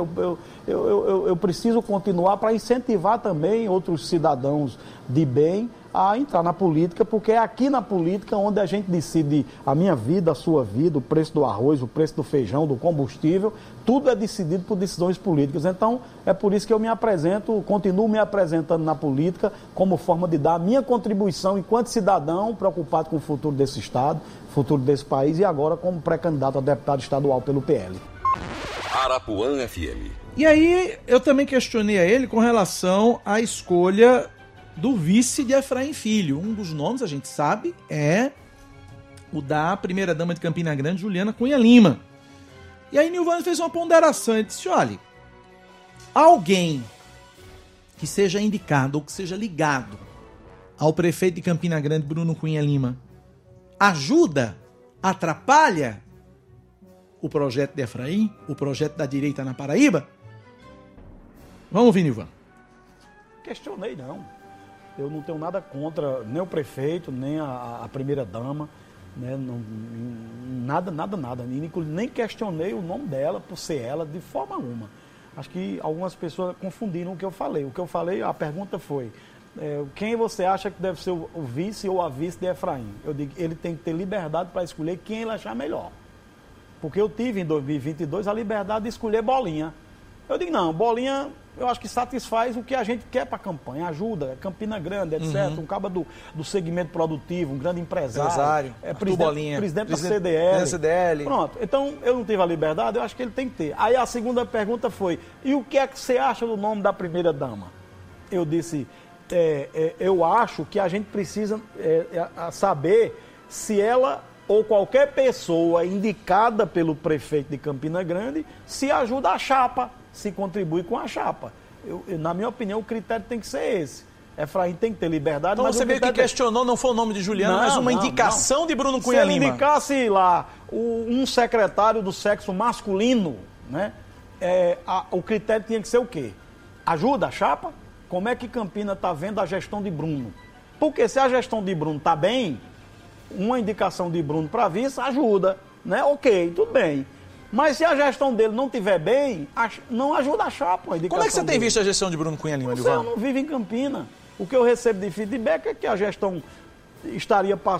Speaker 5: Eu preciso continuar para incentivar também outros cidadãos de bem a entrar na política, porque é aqui na política onde a gente decide a minha vida, a sua vida, o preço do arroz, o preço do feijão, do combustível, tudo é decidido por decisões políticas. Então, é por isso que eu me apresento, continuo me apresentando na política como forma de dar a minha contribuição enquanto cidadão preocupado com o futuro desse Estado, futuro desse país, e agora como pré-candidato a deputado estadual pelo PL.
Speaker 4: Arapuã FM.
Speaker 1: E aí, eu também questionei a ele com relação à escolha do vice de Efraim Filho. Um dos nomes, a gente sabe, é o da primeira-dama de Campina Grande, Juliana Cunha Lima. E aí Nilvan fez uma ponderação e disse, olha, alguém que seja indicado ou que seja ligado ao prefeito de Campina Grande, Bruno Cunha Lima, ajuda, atrapalha o projeto de Efraim, o projeto da direita na Paraíba? Vamos ouvir, Nilvan.
Speaker 5: Questionei, não. Eu não tenho nada contra nem o prefeito, nem a primeira-dama, né? Nada. Nem questionei o nome dela por ser ela de forma alguma. Acho que algumas pessoas confundiram o que eu falei. O que eu falei, a pergunta foi, quem você acha que deve ser o vice ou a vice de Efraim? Eu digo, ele tem que ter liberdade para escolher quem ele achar melhor. Porque eu tive em 2022 a liberdade de escolher Bolinha. Eu digo, não, Bolinha, eu acho que satisfaz o que a gente quer para a campanha, ajuda, Campina Grande, etc. Um cabo do segmento produtivo, um grande empresário, presidente da CDL. Pronto, então eu não tive a liberdade, eu acho que ele tem que ter. Aí a segunda pergunta foi, e o que é que você acha do nome da primeira-dama? Eu disse, eu acho que a gente precisa saber se ela ou qualquer pessoa indicada pelo prefeito de Campina Grande se ajuda a chapa, se contribui com a chapa. Na minha opinião, o critério tem que ser esse. Efraim tem que ter liberdade.
Speaker 1: Então
Speaker 5: mas
Speaker 1: você meio que questionou, não foi o nome de Juliano, mas uma indicação de Bruno Cunha Lima.
Speaker 5: Se ele indicasse lá um secretário do sexo masculino, né, o critério tinha que ser o quê? Ajuda a chapa? Como é que Campina está vendo a gestão de Bruno? Porque se a gestão de Bruno está bem, uma indicação de Bruno para vice ajuda, né? Ok, tudo bem. Mas se a gestão dele não estiver bem, não ajuda a chapa.
Speaker 1: Como é que você tem visto a gestão de Bruno Cunha Lima, Livan?
Speaker 5: Eu não vivo em Campina. O que eu recebo de feedback é que a gestão estaria